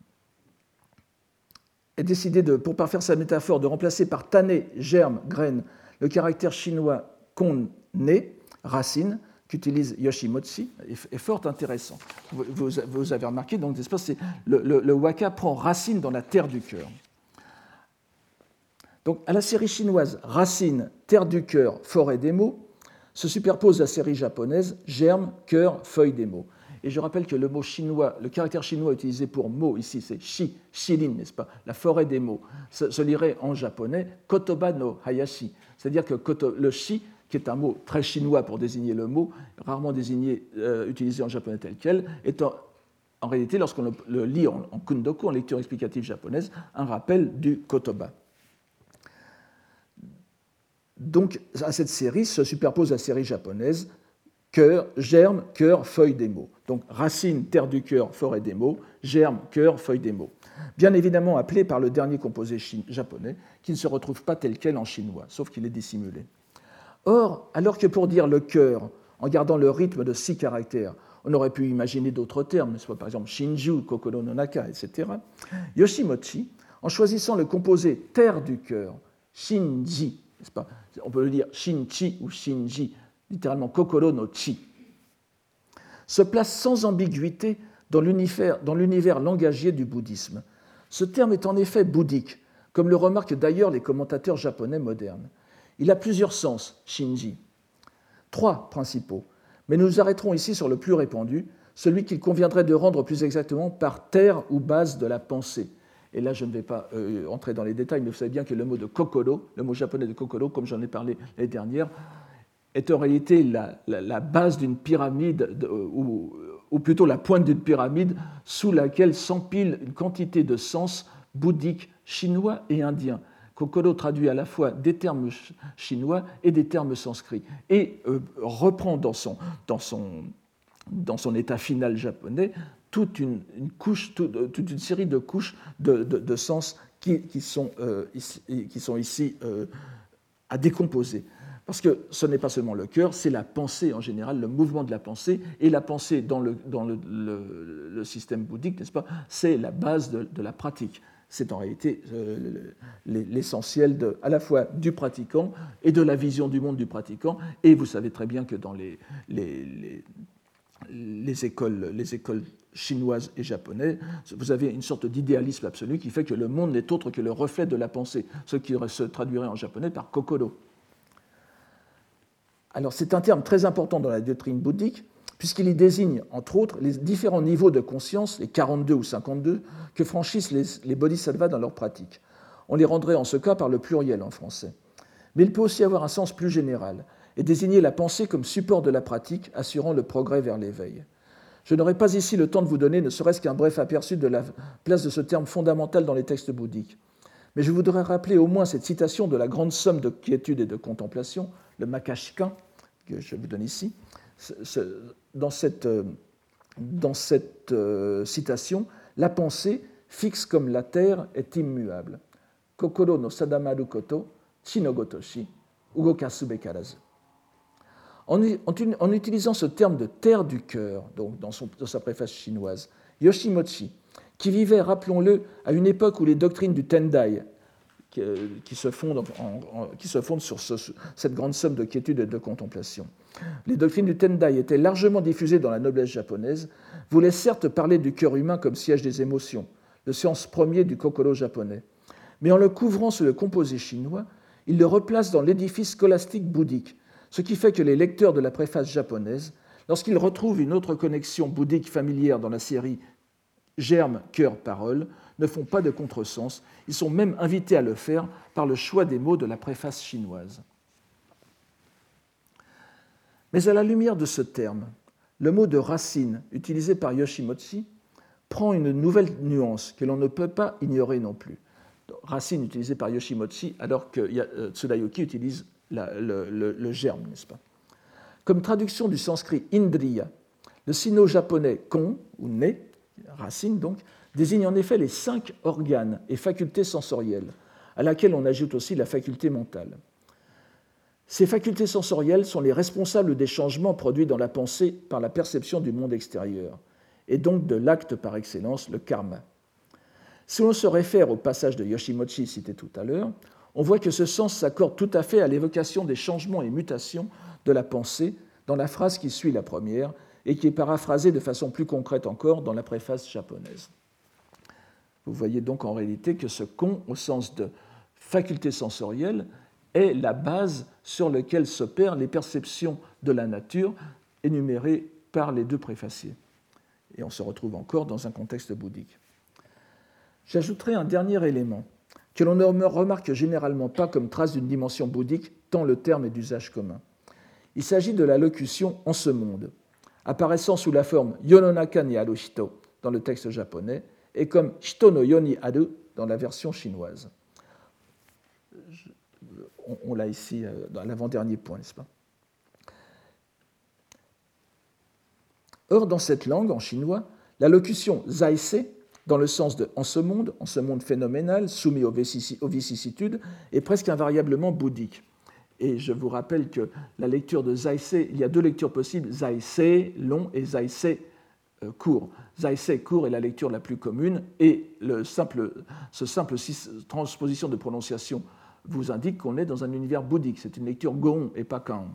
ait décidé, de, pour parfaire sa métaphore, de remplacer par tane, germe, graine, le caractère chinois kon, né, racine, qu'utilise Yoshimotsu, est fort intéressant. Vous, vous, vous avez remarqué, donc, c'est, le, le, le waka prend racine dans la terre du cœur. Donc, à la série chinoise Racine, terre du cœur, forêt des mots, se superpose la série japonaise germe, cœur, feuille des mots. Et je rappelle que le mot chinois, le caractère chinois utilisé pour mot ici, c'est shi, shirin, n'est-ce pas, la forêt des mots. Se, se lirait en japonais kotoba no hayashi, c'est-à-dire que koto, le shi, qui est un mot très chinois pour désigner le mot, rarement désigné, euh, utilisé en japonais tel quel, est en, en réalité, lorsqu'on le, le lit en, en kundoku, en lecture explicative japonaise, un rappel du kotoba. Donc, à cette série se superpose la série japonaise cœur, germe, cœur, feuille des mots. Donc, racine, terre du cœur, forêt des mots, germe, cœur, feuille des mots. Bien évidemment appelé par le dernier composé japonais, qui ne se retrouve pas tel quel en chinois, sauf qu'il est dissimulé. Or, alors que pour dire le cœur, en gardant le rythme de six caractères, on aurait pu imaginer d'autres termes, soit par exemple shinju, kokoro no naka, et cetera, Yoshimochi, en choisissant le composé terre du cœur, shinji, n'est-ce pas ? On peut le dire shinchi ou shinji, littéralement kokoro no chi, se place sans ambiguïté dans l'univers, dans l'univers langagier du bouddhisme. Ce terme est en effet bouddhique, comme le remarquent d'ailleurs les commentateurs japonais modernes. Il a plusieurs sens, shinji. Trois principaux, mais nous nous arrêterons ici sur le plus répandu, celui qu'il conviendrait de rendre plus exactement par terre ou base de la pensée. Et là, je ne vais pas euh, entrer dans les détails, mais vous savez bien que le mot de kokoro, le mot japonais de kokoro, comme j'en ai parlé l'année dernière, est en réalité la, la, la base d'une pyramide, de, ou, ou plutôt la pointe d'une pyramide, sous laquelle s'empile une quantité de sens bouddhiques, chinois et indiens. Kokoro traduit à la fois des termes chinois et des termes sanscrits, et euh, reprend dans son, dans, son, dans son état final japonais toute une, une, couche, toute, toute une série de couches de, de, de sens qui, qui, sont, euh, ici, qui sont ici euh, à décomposer. Parce que ce n'est pas seulement le cœur, c'est la pensée en général, le mouvement de la pensée, et la pensée dans le, dans le, le, le système bouddhique, n'est-ce pas, c'est la base de, de la pratique. c'est en réalité euh, l'essentiel de, à la fois du pratiquant et de la vision du monde du pratiquant. Et vous savez très bien que dans les, les, les, les, écoles, les écoles chinoises et japonaises, vous avez une sorte d'idéalisme absolu qui fait que le monde n'est autre que le reflet de la pensée, ce qui se traduirait en japonais par kokoro. Alors c'est un terme très important dans la doctrine bouddhique, puisqu'il y désigne, entre autres, les différents niveaux de conscience, les quarante-deux ou cinquante-deux, que franchissent les, les bodhisattvas dans leur pratique. On les rendrait en ce cas par le pluriel en français. Mais il peut aussi avoir un sens plus général et désigner la pensée comme support de la pratique, assurant le progrès vers l'éveil. Je n'aurai pas ici le temps de vous donner ne serait-ce qu'un bref aperçu de la place de ce terme fondamental dans les textes bouddhiques. Mais je voudrais rappeler au moins cette citation de la grande somme de quiétude et de contemplation, le Makashikan, que je vous donne ici. Dans cette, dans cette euh, citation, la pensée, fixe comme la terre, est immuable. Kokoro no sadamaru koto, chi no gotoshi, ugokasu bekarazu. En, en, en utilisant ce terme de terre du cœur, donc dans, son, dans sa préface chinoise, Yoshimochi, qui vivait, rappelons-le, à une époque où les doctrines du Tendai, qui, qui, se, fondent en, en, qui se fondent sur ce, cette grande somme de quiétude et de contemplation, les doctrines du Tendai étaient largement diffusées dans la noblesse japonaise, voulaient certes parler du cœur humain comme siège des émotions, le sens premier du kokoro japonais, mais en le couvrant sous le composé chinois, ils le replacent dans l'édifice scolastique bouddhique, ce qui fait que les lecteurs de la préface japonaise, lorsqu'ils retrouvent une autre connexion bouddhique familière dans la série Germe, cœur, parole, ne font pas de contresens, ils sont même invités à le faire par le choix des mots de la préface chinoise. Mais à la lumière de ce terme, le mot de racine utilisé par Yoshimochi prend une nouvelle nuance que l'on ne peut pas ignorer non plus. Racine utilisée par Yoshimochi alors que Tsurayuki utilise la, le, le, le germe, n'est-ce pas? Comme traduction du sanskrit indriya, le sino-japonais kon, ou ne, racine donc, désigne en effet les cinq organes et facultés sensorielles, à laquelle on ajoute aussi la faculté mentale. Ces facultés sensorielles sont les responsables des changements produits dans la pensée par la perception du monde extérieur, et donc de l'acte par excellence, le karma. Si l'on se réfère au passage de Yoshimochi cité tout à l'heure, on voit que ce sens s'accorde tout à fait à l'évocation des changements et mutations de la pensée dans la phrase qui suit la première et qui est paraphrasée de façon plus concrète encore dans la préface japonaise. Vous voyez donc en réalité que ce kon, au sens de faculté sensorielle, est la base sur laquelle s'opèrent les perceptions de la nature énumérées par les deux préfaciers. Et on se retrouve encore dans un contexte bouddhique. J'ajouterai un dernier élément que l'on ne remarque généralement pas comme trace d'une dimension bouddhique, tant le terme est d'usage commun. Il s'agit de la locution « en ce monde », apparaissant sous la forme « yononaka ni aru hito » dans le texte japonais et comme « hito no yo ni aru » dans la version chinoise. On l'a ici dans l'avant-dernier point, n'est-ce pas? Or, dans cette langue, en chinois, la locution « zaise » dans le sens de « en ce monde », en ce monde phénoménal, soumis aux vicissitudes, est presque invariablement bouddhique. Et je vous rappelle que la lecture de zaise, il y a deux lectures possibles, zaise long et zaise court. Zaise court est la lecture la plus commune, et le simple, ce simple transposition de prononciation vous indique qu'on est dans un univers bouddhique. C'est une lecture gohon et pas kaon.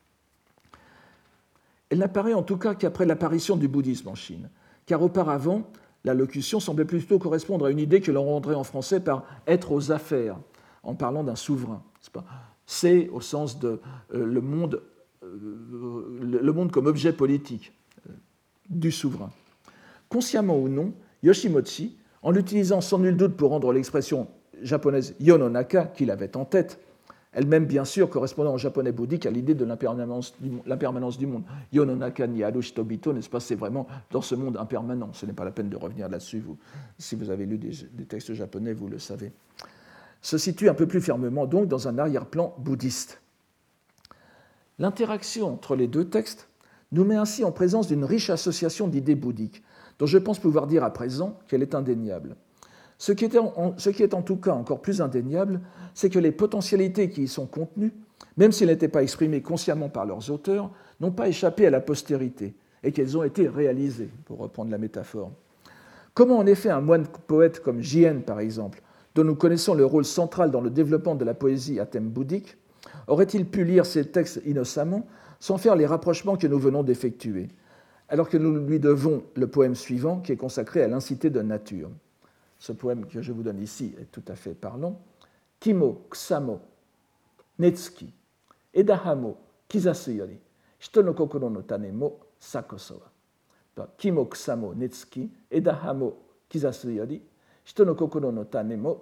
Elle n'apparaît en tout cas qu'après l'apparition du bouddhisme en Chine, car auparavant, la locution semblait plutôt correspondre à une idée que l'on rendrait en français par « être aux affaires », en parlant d'un souverain. C'est pas c'est au sens de euh, le, monde, euh, le monde comme objet politique euh, du souverain. Consciemment ou non, Yoshimochi, en l'utilisant sans nul doute pour rendre l'expression japonaise yononaka qu'il avait en tête, elle-même bien sûr correspondant en japonais bouddhique à l'idée de l'impermanence du, l'impermanence du monde. Yononaka ni aru shitobito, n'est-ce pas, c'est vraiment dans ce monde impermanent. Ce n'est pas la peine de revenir là-dessus. Vous, si vous avez lu des, des textes japonais, vous le savez. Se situe un peu plus fermement donc dans un arrière-plan bouddhiste. L'interaction entre les deux textes nous met ainsi en présence d'une riche association d'idées bouddhiques, dont je pense pouvoir dire à présent qu'elle est indéniable. Ce qui est, en, ce qui est en tout cas encore plus indéniable, c'est que les potentialités qui y sont contenues, même si elles n'étaient pas exprimées consciemment par leurs auteurs, n'ont pas échappé à la postérité et qu'elles ont été réalisées, pour reprendre la métaphore. Comment en effet un moine poète comme Jien, par exemple, dont nous connaissons le rôle central dans le développement de la poésie à thème bouddhique, aurait-il pu lire ces textes innocemment sans faire les rapprochements que nous venons d'effectuer, alors que nous lui devons le poème suivant qui est consacré à l'incité de nature. Ce poème que je vous donne ici est tout à fait parlant. Kimo, ksamo, netsuki, edahamo, kizasu yori, hito no kokoro no tane mo sakoso wa. Kimo, ksamo, netsuki, edahamo, kizasu yori, hito no kokoro no tane mo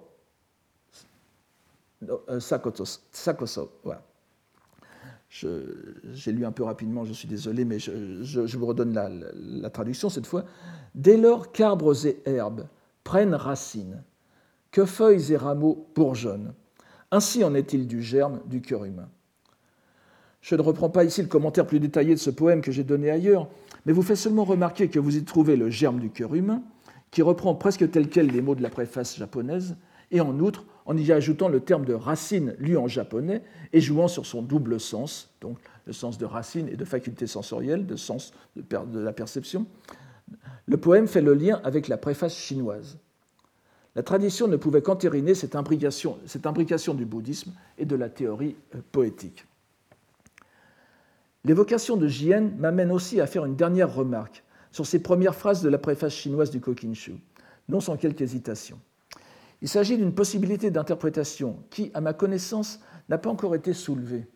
sakoso wa. Je, j'ai lu un peu rapidement, je suis désolé, mais je, je, je vous redonne la, la, la traduction cette fois. Dès lors qu'arbres et herbes prennent racine, que feuilles et rameaux bourgeonnent, ainsi en est-il du germe du cœur humain. Je ne reprends pas ici le commentaire plus détaillé de ce poème que j'ai donné ailleurs, mais vous faites seulement remarquer que vous y trouvez le germe du cœur humain, qui reprend presque tel quel les mots de la préface japonaise, et en outre, en y ajoutant le terme de racine lu en japonais et jouant sur son double sens, donc le sens de racine et de faculté sensorielle, de sens de, per- de la perception, le poème fait le lien avec la préface chinoise. La tradition ne pouvait qu'entériner cette imbrication, cette imbrication du bouddhisme et de la théorie poétique. L'évocation de Jien m'amène aussi à faire une dernière remarque sur ces premières phrases de la préface chinoise du Kokinshu, non sans quelque hésitation. Il s'agit d'une possibilité d'interprétation qui, à ma connaissance, n'a pas encore été soulevée.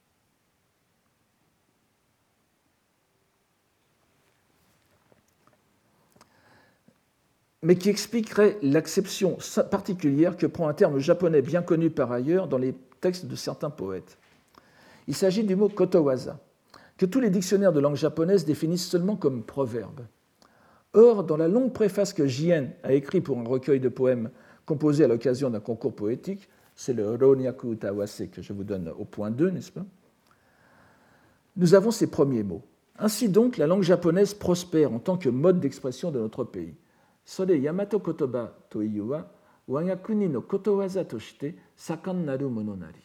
Mais qui expliquerait l'acception particulière que prend un terme japonais bien connu par ailleurs dans les textes de certains poètes. Il s'agit du mot kotowaza, que tous les dictionnaires de langue japonaise définissent seulement comme proverbe. Or, dans la longue préface que Jien a écrite pour un recueil de poèmes composé à l'occasion d'un concours poétique, c'est le Ronyaku Utawase que je vous donne au point deux, n'est-ce pas? Nous avons ces premiers mots. Ainsi donc, la langue japonaise prospère en tant que mode d'expression de notre pays. Sore Yamato kotoba to iu wa waga kuni no kotowaza toshite sakan naru mono nari.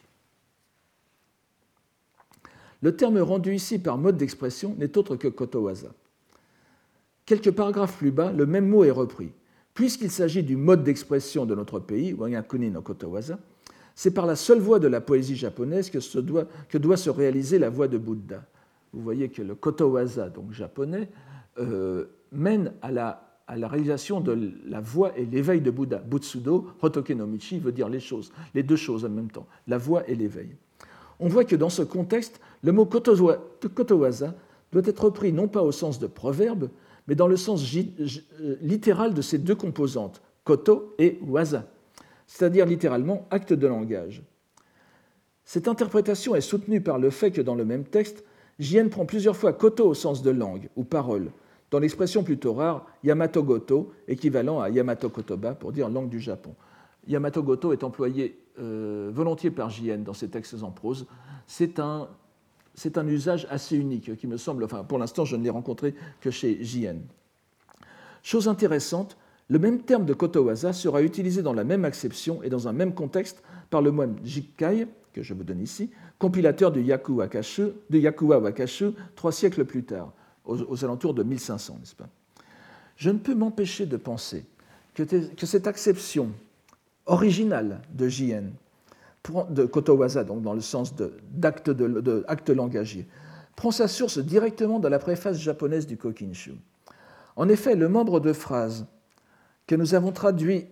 Le terme rendu ici par mode d'expression n'est autre que kotowaza. Quelques paragraphes plus bas, le même mot est repris. Puisqu'il s'agit du mode d'expression de notre pays, Wagakuni no Kotowaza, c'est par la seule voie de la poésie japonaise que, se doit, que doit se réaliser la voie de Bouddha. Vous voyez que le Kotowaza, donc japonais, euh, mène à la, à la réalisation de la voie et l'éveil de Bouddha. Butsudo, Hotoke no Michi veut dire les choses, les deux choses en même temps, la voie et l'éveil. On voit que dans ce contexte, le mot Kotowaza doit être repris non pas au sens de proverbe, mais dans le sens littéral de ces deux composantes, koto et waza, c'est-à-dire littéralement acte de langage. Cette interprétation est soutenue par le fait que dans le même texte, Jien prend plusieurs fois koto au sens de langue ou parole, dans l'expression plutôt rare Yamato Goto, équivalent à Yamato Kotoba pour dire langue du Japon. Yamato Goto est employé euh, volontiers par Jien dans ses textes en prose. C'est un C'est un usage assez unique qui me semble, enfin pour l'instant je ne l'ai rencontré que chez Jien. Chose intéressante, le même terme de kotowaza sera utilisé dans la même acception et dans un même contexte par le moine Jikkai, que je vous donne ici, compilateur du Yaku Wakashu, de Yakuwa Wakashu, trois siècles plus tard, aux, aux alentours de mille cinq cents, n'est-ce pas? Je ne peux m'empêcher de penser que, que cette acception originale de Jien, de kotowaza, donc dans le sens de, d'acte, de, de, acte langagier, prend sa source directement dans la préface japonaise du Kokinshu. En effet, le membre de phrase que nous avons traduit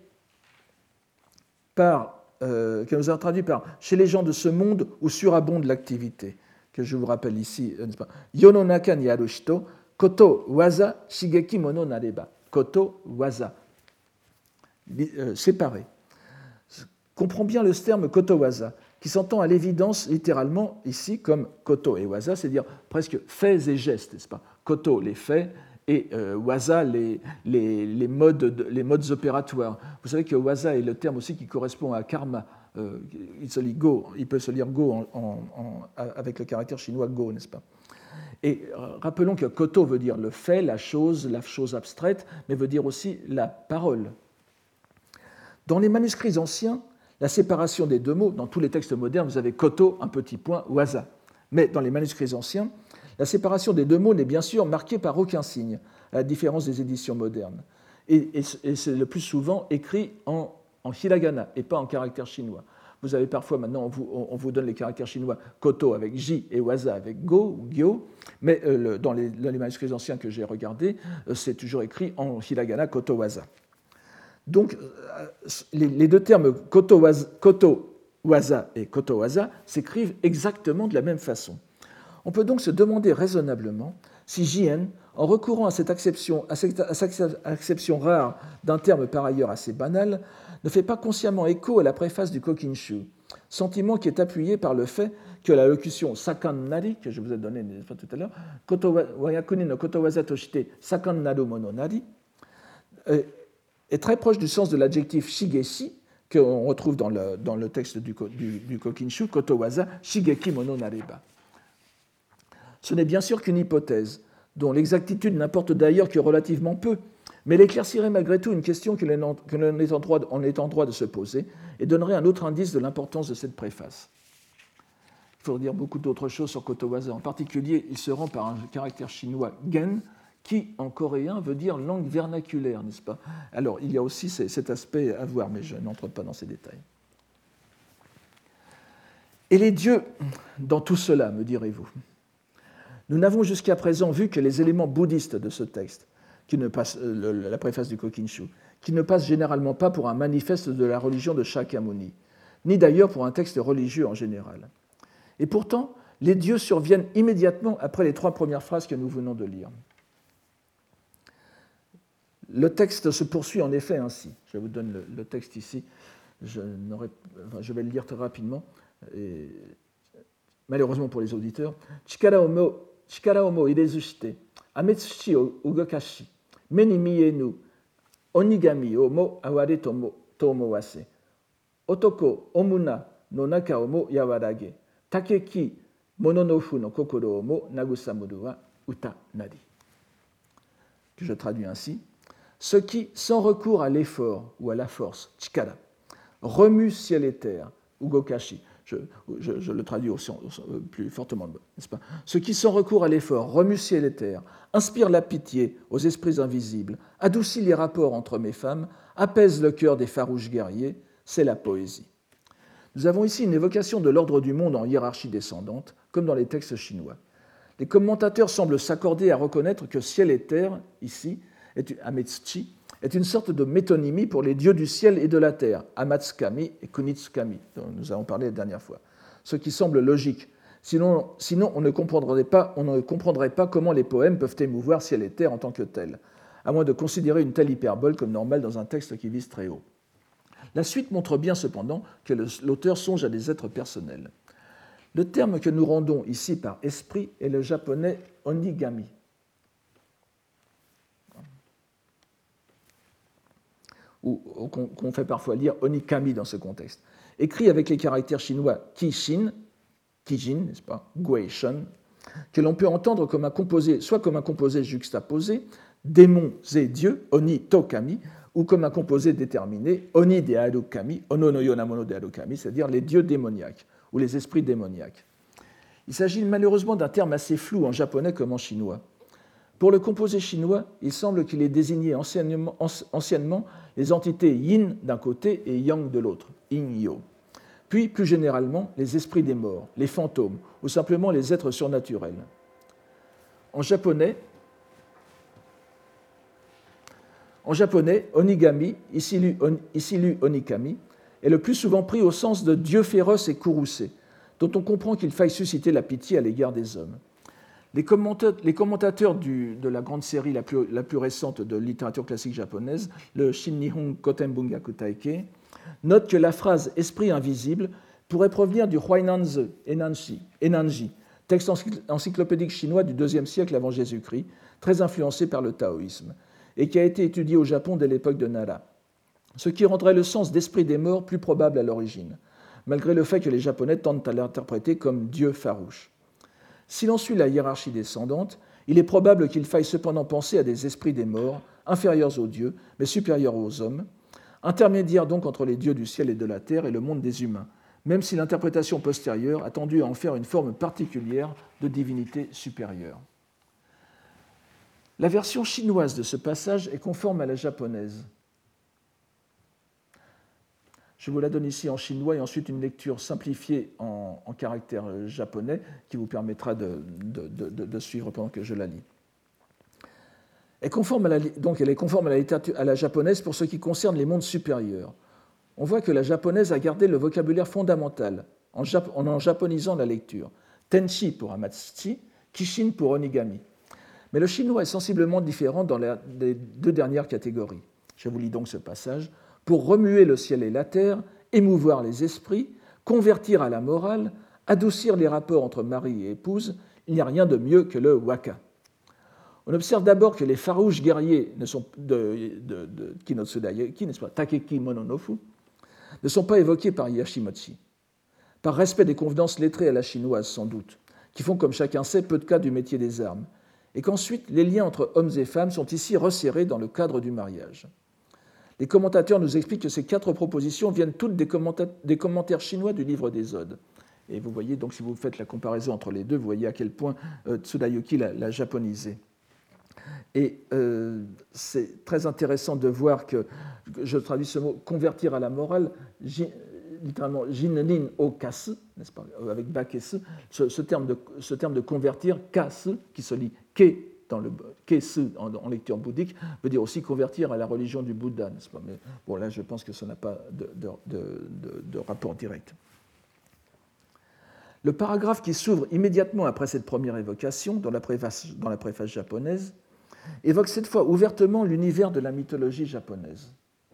par, euh, que nous avons traduit par « chez les gens de ce monde où surabonde l'activité », que je vous rappelle ici, n'est-ce pas ? « Yononaka ni aru hito, koto waza shigeki mono nareba ». Koto waza, euh, séparé. Comprend bien le terme kotowaza, qui s'entend à l'évidence littéralement ici comme koto et waza, c'est-à-dire presque faits et gestes, n'est-ce pas? Koto, les faits, et euh, waza, les, les, les, modes, les modes opératoires. Vous savez que waza est le terme aussi qui correspond à karma. Euh, il, se lit go, il peut se lire go en, en, en, avec le caractère chinois go, n'est-ce pas? Et euh, rappelons que koto veut dire le fait, la chose, la chose abstraite, mais veut dire aussi la parole. Dans les manuscrits anciens, la séparation des deux mots, dans tous les textes modernes, vous avez koto, un petit point, waza. Mais dans les manuscrits anciens, la séparation des deux mots n'est bien sûr marquée par aucun signe, à la différence des éditions modernes. et, et, et c'est le plus souvent écrit en, en hiragana et pas en caractère chinois. Vous avez parfois, maintenant, on vous, on vous donne les caractères chinois koto avec J et waza avec go ou gyo, mais euh, le, dans, les, dans les manuscrits anciens que j'ai regardés, euh, c'est toujours écrit en hiragana koto waza. Donc, euh, les, les deux termes koto waza, koto waza et koto waza s'écrivent exactement de la même façon. On peut donc se demander raisonnablement si Jien, en recourant à cette acception, à cette, à cette acception rare d'un terme par ailleurs assez banal, ne fait pas consciemment écho à la préface du Kokinshu, sentiment qui est appuyé par le fait que la locution sakan nari, que je vous ai donné tout à l'heure, koto wayakuni no koto waza toshite sakan naru mono nari, est très proche du sens de l'adjectif shigeshi, qu'on retrouve dans le, dans le texte du, du, du Kokinshu, koto waza shigeki mono nareba. Ce n'est bien sûr qu'une hypothèse, dont l'exactitude n'importe d'ailleurs que relativement peu, mais elle éclaircirait malgré tout une question que l'on est en droit, on est en droit de se poser et donnerait un autre indice de l'importance de cette préface. Il faut dire beaucoup d'autres choses sur koto waza. En particulier, il se rend par un caractère chinois gen, qui en coréen veut dire langue vernaculaire, n'est-ce pas? Alors, il y a aussi cet aspect à voir, mais je n'entre pas dans ces détails. Et les dieux dans tout cela, me direz-vous? Nous n'avons jusqu'à présent vu que les éléments bouddhistes de ce texte, qui ne passe, euh, la préface du Kokinshu, qui ne passe généralement pas pour un manifeste de la religion de Shakyamuni, ni d'ailleurs pour un texte religieux en général. Et pourtant, les dieux surviennent immédiatement après les trois premières phrases que nous venons de lire. Le texte se poursuit en effet ainsi. Je vous donne le, le texte ici. Je, enfin, je vais le lire très rapidement. Et, malheureusement pour les auditeurs. Chikara omo, chikara omo irezushite, ametsushi o ugokashi, me ni mienu, onigami o mo aware to omowase, otoko omuna no naka o mo yawarage, takeki mononofu no kokoro o mo nagusamuru wa uta nari. Que je traduis ainsi. Ce qui, sans recours à l'effort ou à la force, chikara, remue ciel et terre, ugokashi, je, je, je le traduis aussi plus fortement, n'est-ce pas? Ce qui, sans recours à l'effort, remue ciel et terre, inspire la pitié aux esprits invisibles, adoucit les rapports entre mes femmes, apaise le cœur des farouches guerriers, c'est la poésie. Nous avons ici une évocation de l'ordre du monde en hiérarchie descendante, comme dans les textes chinois. Les commentateurs semblent s'accorder à reconnaître que ciel et terre, ici, est, Ametsuchi, est une sorte de métonymie pour les dieux du ciel et de la terre, Amatsukami et Kunitsukami, dont nous avons parlé la dernière fois. Ce qui semble logique. Sinon, sinon on, ne comprendrait pas, on ne comprendrait pas comment les poèmes peuvent émouvoir ciel et terre en tant que tels, à moins de considérer une telle hyperbole comme normale dans un texte qui vise très haut. La suite montre bien cependant que l'auteur songe à des êtres personnels. Le terme que nous rendons ici par esprit est le japonais onigami. Ou qu'on fait parfois lire onikami dans ce contexte, écrit avec les caractères chinois kishin, kijin, n'est-ce pas, gueishen, que l'on peut entendre comme un composé, soit comme un composé juxtaposé, démon et dieu, oni to kami, ou comme un composé déterminé, oni de harukami, ono no yonamono de harukami, c'est-à-dire les dieux démoniaques, ou les esprits démoniaques. Il s'agit malheureusement d'un terme assez flou en japonais comme en chinois. Pour le composé chinois, il semble qu'il ait désigné anciennement, anciennement les entités yin d'un côté et yang de l'autre, yin-yo. Puis, plus généralement, les esprits des morts, les fantômes, ou simplement les êtres surnaturels. En japonais, en japonais onigami, ici lu, on, ici lu onikami, est le plus souvent pris au sens de dieu féroce et courroucé, dont on comprend qu'il faille susciter la pitié à l'égard des hommes. Les commentateurs, les commentateurs du, de la grande série la plus, la plus récente de littérature classique japonaise, le Shin-Nihon Kotenbungaku Taikei, notent que la phrase « esprit invisible » pourrait provenir du Huainanzi Enanji, Enanji, texte encyclopédique chinois du deuxième siècle avant Jésus-Christ, très influencé par le taoïsme, et qui a été étudié au Japon dès l'époque de Nara, ce qui rendrait le sens d'esprit des morts plus probable à l'origine, malgré le fait que les Japonais tentent à l'interpréter comme « Dieu farouche ». Si l'on suit la hiérarchie descendante, il est probable qu'il faille cependant penser à des esprits des morts, inférieurs aux dieux, mais supérieurs aux hommes, intermédiaires donc entre les dieux du ciel et de la terre et le monde des humains, même si l'interprétation postérieure a tendu à en faire une forme particulière de divinité supérieure. La version chinoise de ce passage est conforme à la japonaise. Je vous la donne ici en chinois et ensuite une lecture simplifiée en, en caractère japonais qui vous permettra de, de, de, de suivre pendant que je la lis. Elle, conforme à la, donc elle est conforme à la, littérature, à la japonaise pour ce qui concerne les mondes supérieurs. On voit que la japonaise a gardé le vocabulaire fondamental en, jap, en, en japonisant la lecture. Tenshi pour Amatsuchi, Kishin pour Onigami. Mais le chinois est sensiblement différent dans les deux dernières catégories. Je vous lis donc ce passage. Pour remuer le ciel et la terre, émouvoir les esprits, convertir à la morale, adoucir les rapports entre mari et épouse, il n'y a rien de mieux que le waka. On observe d'abord que les farouches guerriers ne sont de, de, de Kinotsu Daioki, n'est-ce pas, Takeki Mononofu, ne sont pas évoqués par Yashimochi. Par respect des convenances lettrées à la chinoise, sans doute, qui font, comme chacun sait, peu de cas du métier des armes, et qu'ensuite les liens entre hommes et femmes sont ici resserrés dans le cadre du mariage. Les commentateurs nous expliquent que ces quatre propositions viennent toutes des, des commentaires chinois du livre des Odes. Et vous voyez, donc, si vous faites la comparaison entre les deux, vous voyez à quel point euh, Tsudayoki l'a, l'a japonisé. Et euh, c'est très intéressant de voir que, je traduis ce mot, convertir à la morale, j, littéralement, jinnin o kasu, n'est-ce pas, avec bakesu, ce, ce, terme de, ce terme de convertir, kasu, qui se lit ke, dans le kesu en, en lecture bouddhique, veut dire aussi convertir à la religion du Bouddha, n'est-ce pas? Mais bon, là, je pense que ça n'a pas de, de, de, de, de rapport direct. Le paragraphe qui s'ouvre immédiatement après cette première évocation, dans la préface, dans la préface japonaise, évoque cette fois ouvertement l'univers de la mythologie japonaise.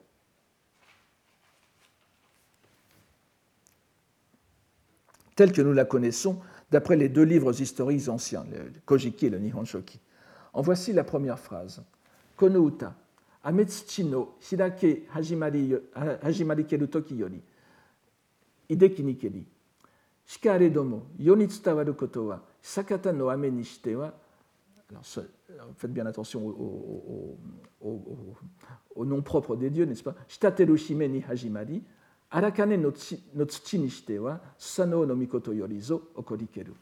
Telle que nous la connaissons d'après les deux livres historiques anciens, le Kojiki et le Nihon Shoki. En voici la première phrase. Kono uta, ametsuchi no hirake hajimari, hajimari keru toki yori, hideki ni keri. Shikare domo, yo ni tsutawaru koto wa, sakata no ame ni shite wa. Alors, faites bien attention au, au, au, au, au nom propre des dieux, n'est-ce pas? Shitateru shime ni hajimari, arakane no tsuchi ni shite wa, sano no mikoto yorizo okorikeru.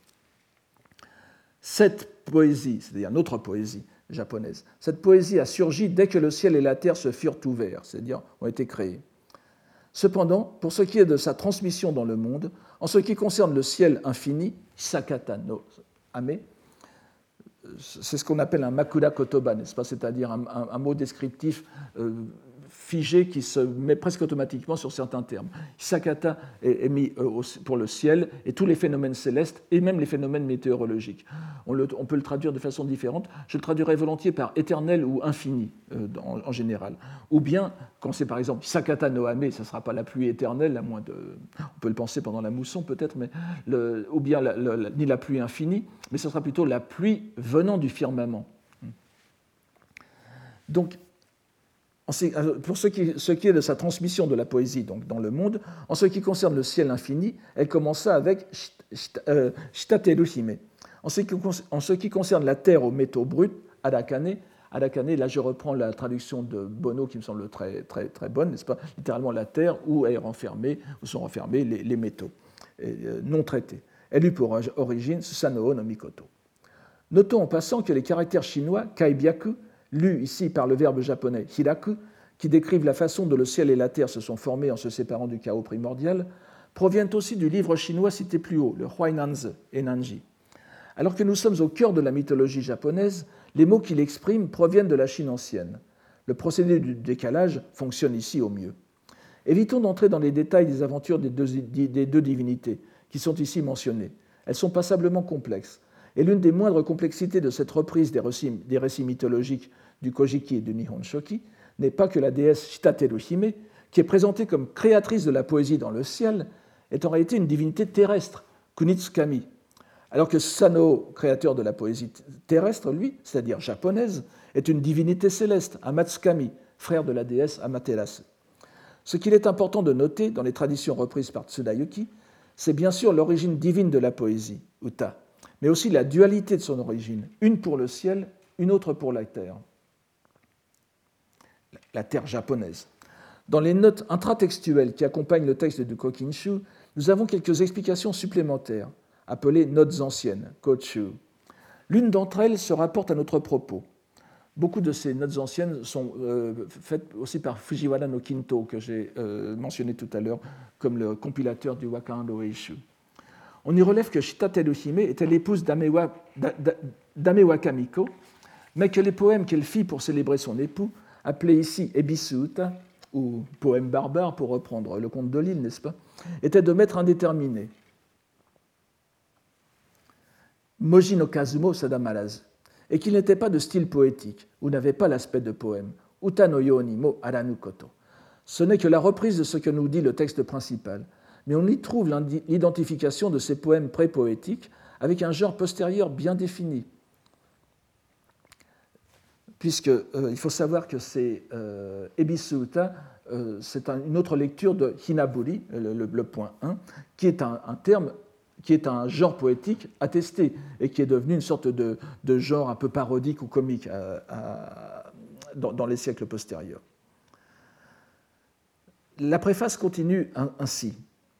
Cette poésie, c'est-à-dire notre poésie japonaise, cette poésie a surgi dès que le ciel et la terre se furent ouverts, c'est-à-dire ont été créés. Cependant, pour ce qui est de sa transmission dans le monde, en ce qui concerne le ciel infini, sakata no ame, c'est ce qu'on appelle un makura kotoba, n'est-ce pas? C'est-à-dire un, un, un mot descriptif euh, figé qui se met presque automatiquement sur certains termes. Sakata est, est mis euh, pour le ciel et tous les phénomènes célestes et même les phénomènes météorologiques. On, le, on peut le traduire de façon différente. Je le traduirais volontiers par éternel ou infini euh, en, en général. Ou bien, quand c'est par exemple Sakata no ame, ça ne sera pas la pluie éternelle, à moins de. On peut le penser pendant la mousson peut-être, mais le, ou bien la, la, ni la pluie infinie, mais ce sera plutôt la pluie venant du firmament. Donc, pour ce qui, ce qui est de sa transmission de la poésie donc, dans le monde, en ce qui concerne le ciel infini, elle commença avec Shitateru Hime. En ce, qui, en ce qui concerne la terre aux métaux bruts, Arakane, Arakane, là je reprends la traduction de Bono qui me semble très, très, très bonne, n'est-ce pas? Littéralement la terre où, est renfermé, où sont renfermés les, les métaux et, euh, non traités. Elle eut pour origine Susanoo no Mikoto. Notons en passant que les caractères chinois, kaibyaku, lus ici par le verbe japonais hiraku, qui décrivent la façon dont le ciel et la terre se sont formés en se séparant du chaos primordial, proviennent aussi du livre chinois cité plus haut, le Huainanzi et Nanji. Alors que nous sommes au cœur de la mythologie japonaise, les mots qu'il exprime proviennent de la Chine ancienne. Le procédé du décalage fonctionne ici au mieux. Évitons d'entrer dans les détails des aventures des deux, des deux divinités qui sont ici mentionnées. Elles sont passablement complexes. Et l'une des moindres complexités de cette reprise des récits, des récits mythologiques du Kojiki et du Nihon Shoki n'est pas que la déesse Shitateru Hime, qui est présentée comme créatrice de la poésie dans le ciel, est en réalité une divinité terrestre, Kunitsukami, alors que Sanoo, créateur de la poésie terrestre, lui, c'est-à-dire japonaise, est une divinité céleste, Amatsukami, frère de la déesse Amaterasu. Ce qu'il est important de noter dans les traditions reprises par Tsudayoki, c'est bien sûr l'origine divine de la poésie, Uta, mais aussi la dualité de son origine, une pour le ciel, une autre pour la terre, la terre japonaise. Dans les notes intratextuelles qui accompagnent le texte du Kokinshu, nous avons quelques explications supplémentaires, appelées notes anciennes, Kochu. L'une d'entre elles se rapporte à notre propos. Beaucoup de ces notes anciennes sont euh, faites aussi par Fujiwara no Kinto, que j'ai euh, mentionné tout à l'heure, comme le compilateur du Waka no Eishu. On y relève que Shita Teruhime était l'épouse d'Amewa, d'Amewaka Miko, mais que les poèmes qu'elle fit pour célébrer son époux, appelés ici Ebisuuta, ou poèmes barbares, pour reprendre le conte de l'île, n'est-ce pas, étaient de maître indéterminé. Moji no Kazumo Sadamarazu, et qu'il n'était pas de style poétique, ou n'avait pas l'aspect de poème. Uta no yo ni mo aranu koto. Ce n'est que la reprise de ce que nous dit le texte principal, mais on y trouve l'identification de ces poèmes pré-poétiques avec un genre postérieur bien défini. Puisqu'il euh, faut savoir que c'est euh, Ebisuuta, euh, c'est un, une autre lecture de Hinaburi, le, le, le point un, qui est un, un terme, qui est un genre poétique attesté et qui est devenu une sorte de, de genre un peu parodique ou comique à, à, dans, dans les siècles postérieurs. La préface continue ainsi.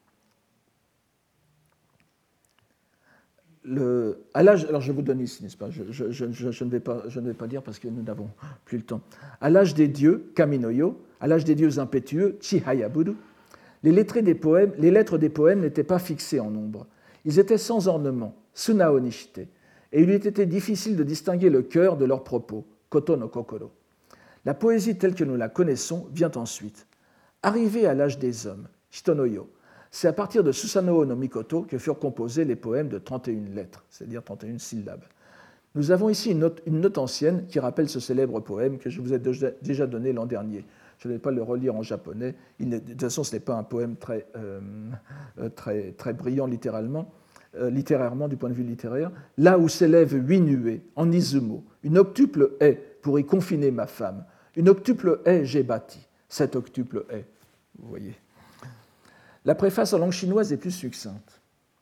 Le, à l'âge, alors je vous donne ici, n'est-ce pas, je, je, je, je, ne vais pas, je ne vais pas dire parce que nous n'avons plus le temps. À l'âge des dieux, Kaminoyo, à l'âge des dieux impétueux, Chihayaburu, les, lettrés des poèmes, les lettres des poèmes n'étaient pas fixées en nombre. Ils étaient sans ornement, Sunao Nishite, et il eût été difficile de distinguer le cœur de leurs propos, Koto no Kokoro. La poésie telle que nous la connaissons vient ensuite. Arrivé à l'âge des hommes, Hitonoyo, c'est à partir de Susanoo no Mikoto que furent composés les poèmes de trente et une lettres, c'est-à-dire trente et une syllabes. Nous avons ici une note, une note ancienne qui rappelle ce célèbre poème que je vous ai déjà donné l'an dernier. Je ne vais pas le relire en japonais. Il de toute façon, ce n'est pas un poème très, euh, très, très brillant littéralement, euh, littérairement, du point de vue littéraire. Là où s'élèvent huit nuées, en Izumo, une octuple haie pour y confiner ma femme. Une octuple haie j'ai bâti. Cette octuple haie, vous voyez. La préface en langue chinoise est plus succincte.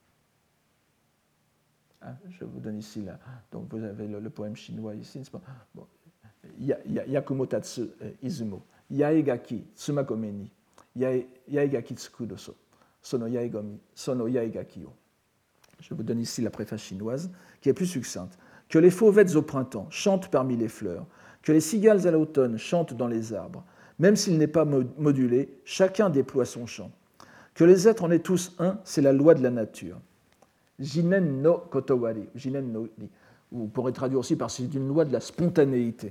Ah, je vous donne ici, là. Donc vous avez le, le poème chinois ici. Pas bon. Yakumotatsu Izumo. Yaegaki tsumakomeni. Yaegaki tsukudoso. Sono yaegomi. Sono yaegaki o. Je vous donne ici la préface chinoise, qui est plus succincte. Que les fauvettes au printemps chantent parmi les fleurs. Que les cigales à l'automne chantent dans les arbres. Même s'il n'est pas modulé, chacun déploie son chant. Que les êtres en aient tous un, c'est la loi de la nature. Jinen no kotowari, jinen no ri, ou on pourrait traduire aussi par c'est une loi de la spontanéité.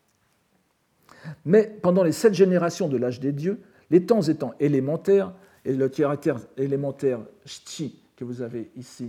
Mais pendant les sept générations de l'âge des dieux, les temps étant élémentaires, et le caractère élémentaire shchi que vous avez ici,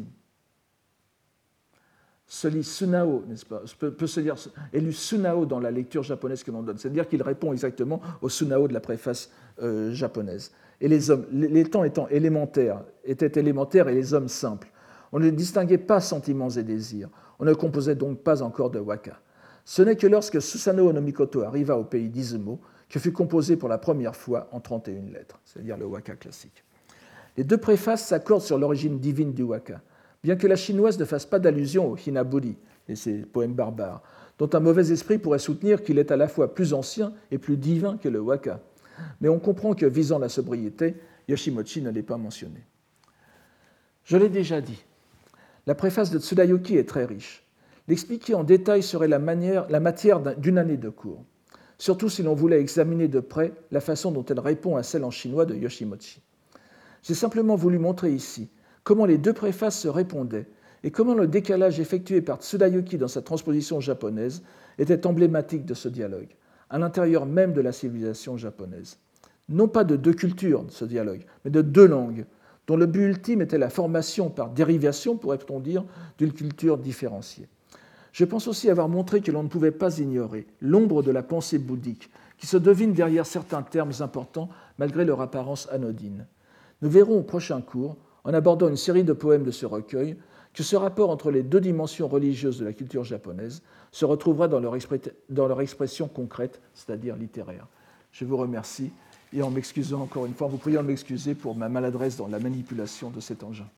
se lit sunao, n'est-ce pas, peut, peut se lire, est lu sunao dans la lecture japonaise que l'on donne, c'est-à-dire qu'il répond exactement au sunao de la préface euh, japonaise. Et les hommes, les, les temps étant élémentaires, étaient élémentaires et les hommes simples. On ne distinguait pas sentiments et désirs. On ne composait donc pas encore de waka. Ce n'est que lorsque Susanoo no Mikoto arriva au pays d'Izumo que fut composé pour la première fois en trente et une lettres, c'est-à-dire le waka classique. Les deux préfaces s'accordent sur l'origine divine du waka, bien que la chinoise ne fasse pas d'allusion au hinaburi, et ces poèmes barbares, dont un mauvais esprit pourrait soutenir qu'il est à la fois plus ancien et plus divin que le waka. Mais on comprend que, visant la sobriété, Yoshimochi ne l'est pas mentionné. Je l'ai déjà dit, la préface de Tsurayuki est très riche. L'expliquer en détail serait la, manière, la matière d'une année de cours, surtout si l'on voulait examiner de près la façon dont elle répond à celle en chinois de Yoshimochi. J'ai simplement voulu montrer ici comment les deux préfaces se répondaient et comment le décalage effectué par Tsurayuki dans sa transposition japonaise était emblématique de ce dialogue, à l'intérieur même de la civilisation japonaise. Non pas de deux cultures, ce dialogue, mais de deux langues, dont le but ultime était la formation par dérivation, pourrait-on dire, d'une culture différenciée. Je pense aussi avoir montré que l'on ne pouvait pas ignorer l'ombre de la pensée bouddhique, qui se devine derrière certains termes importants, malgré leur apparence anodine. Nous verrons au prochain cours, en abordant une série de poèmes de ce recueil, que ce rapport entre les deux dimensions religieuses de la culture japonaise se retrouvera dans leur, expré- dans leur expression concrète, c'est-à-dire littéraire. Je vous remercie, et en m'excusant encore une fois, vous priez en m'excuser pour ma maladresse dans la manipulation de cet engin.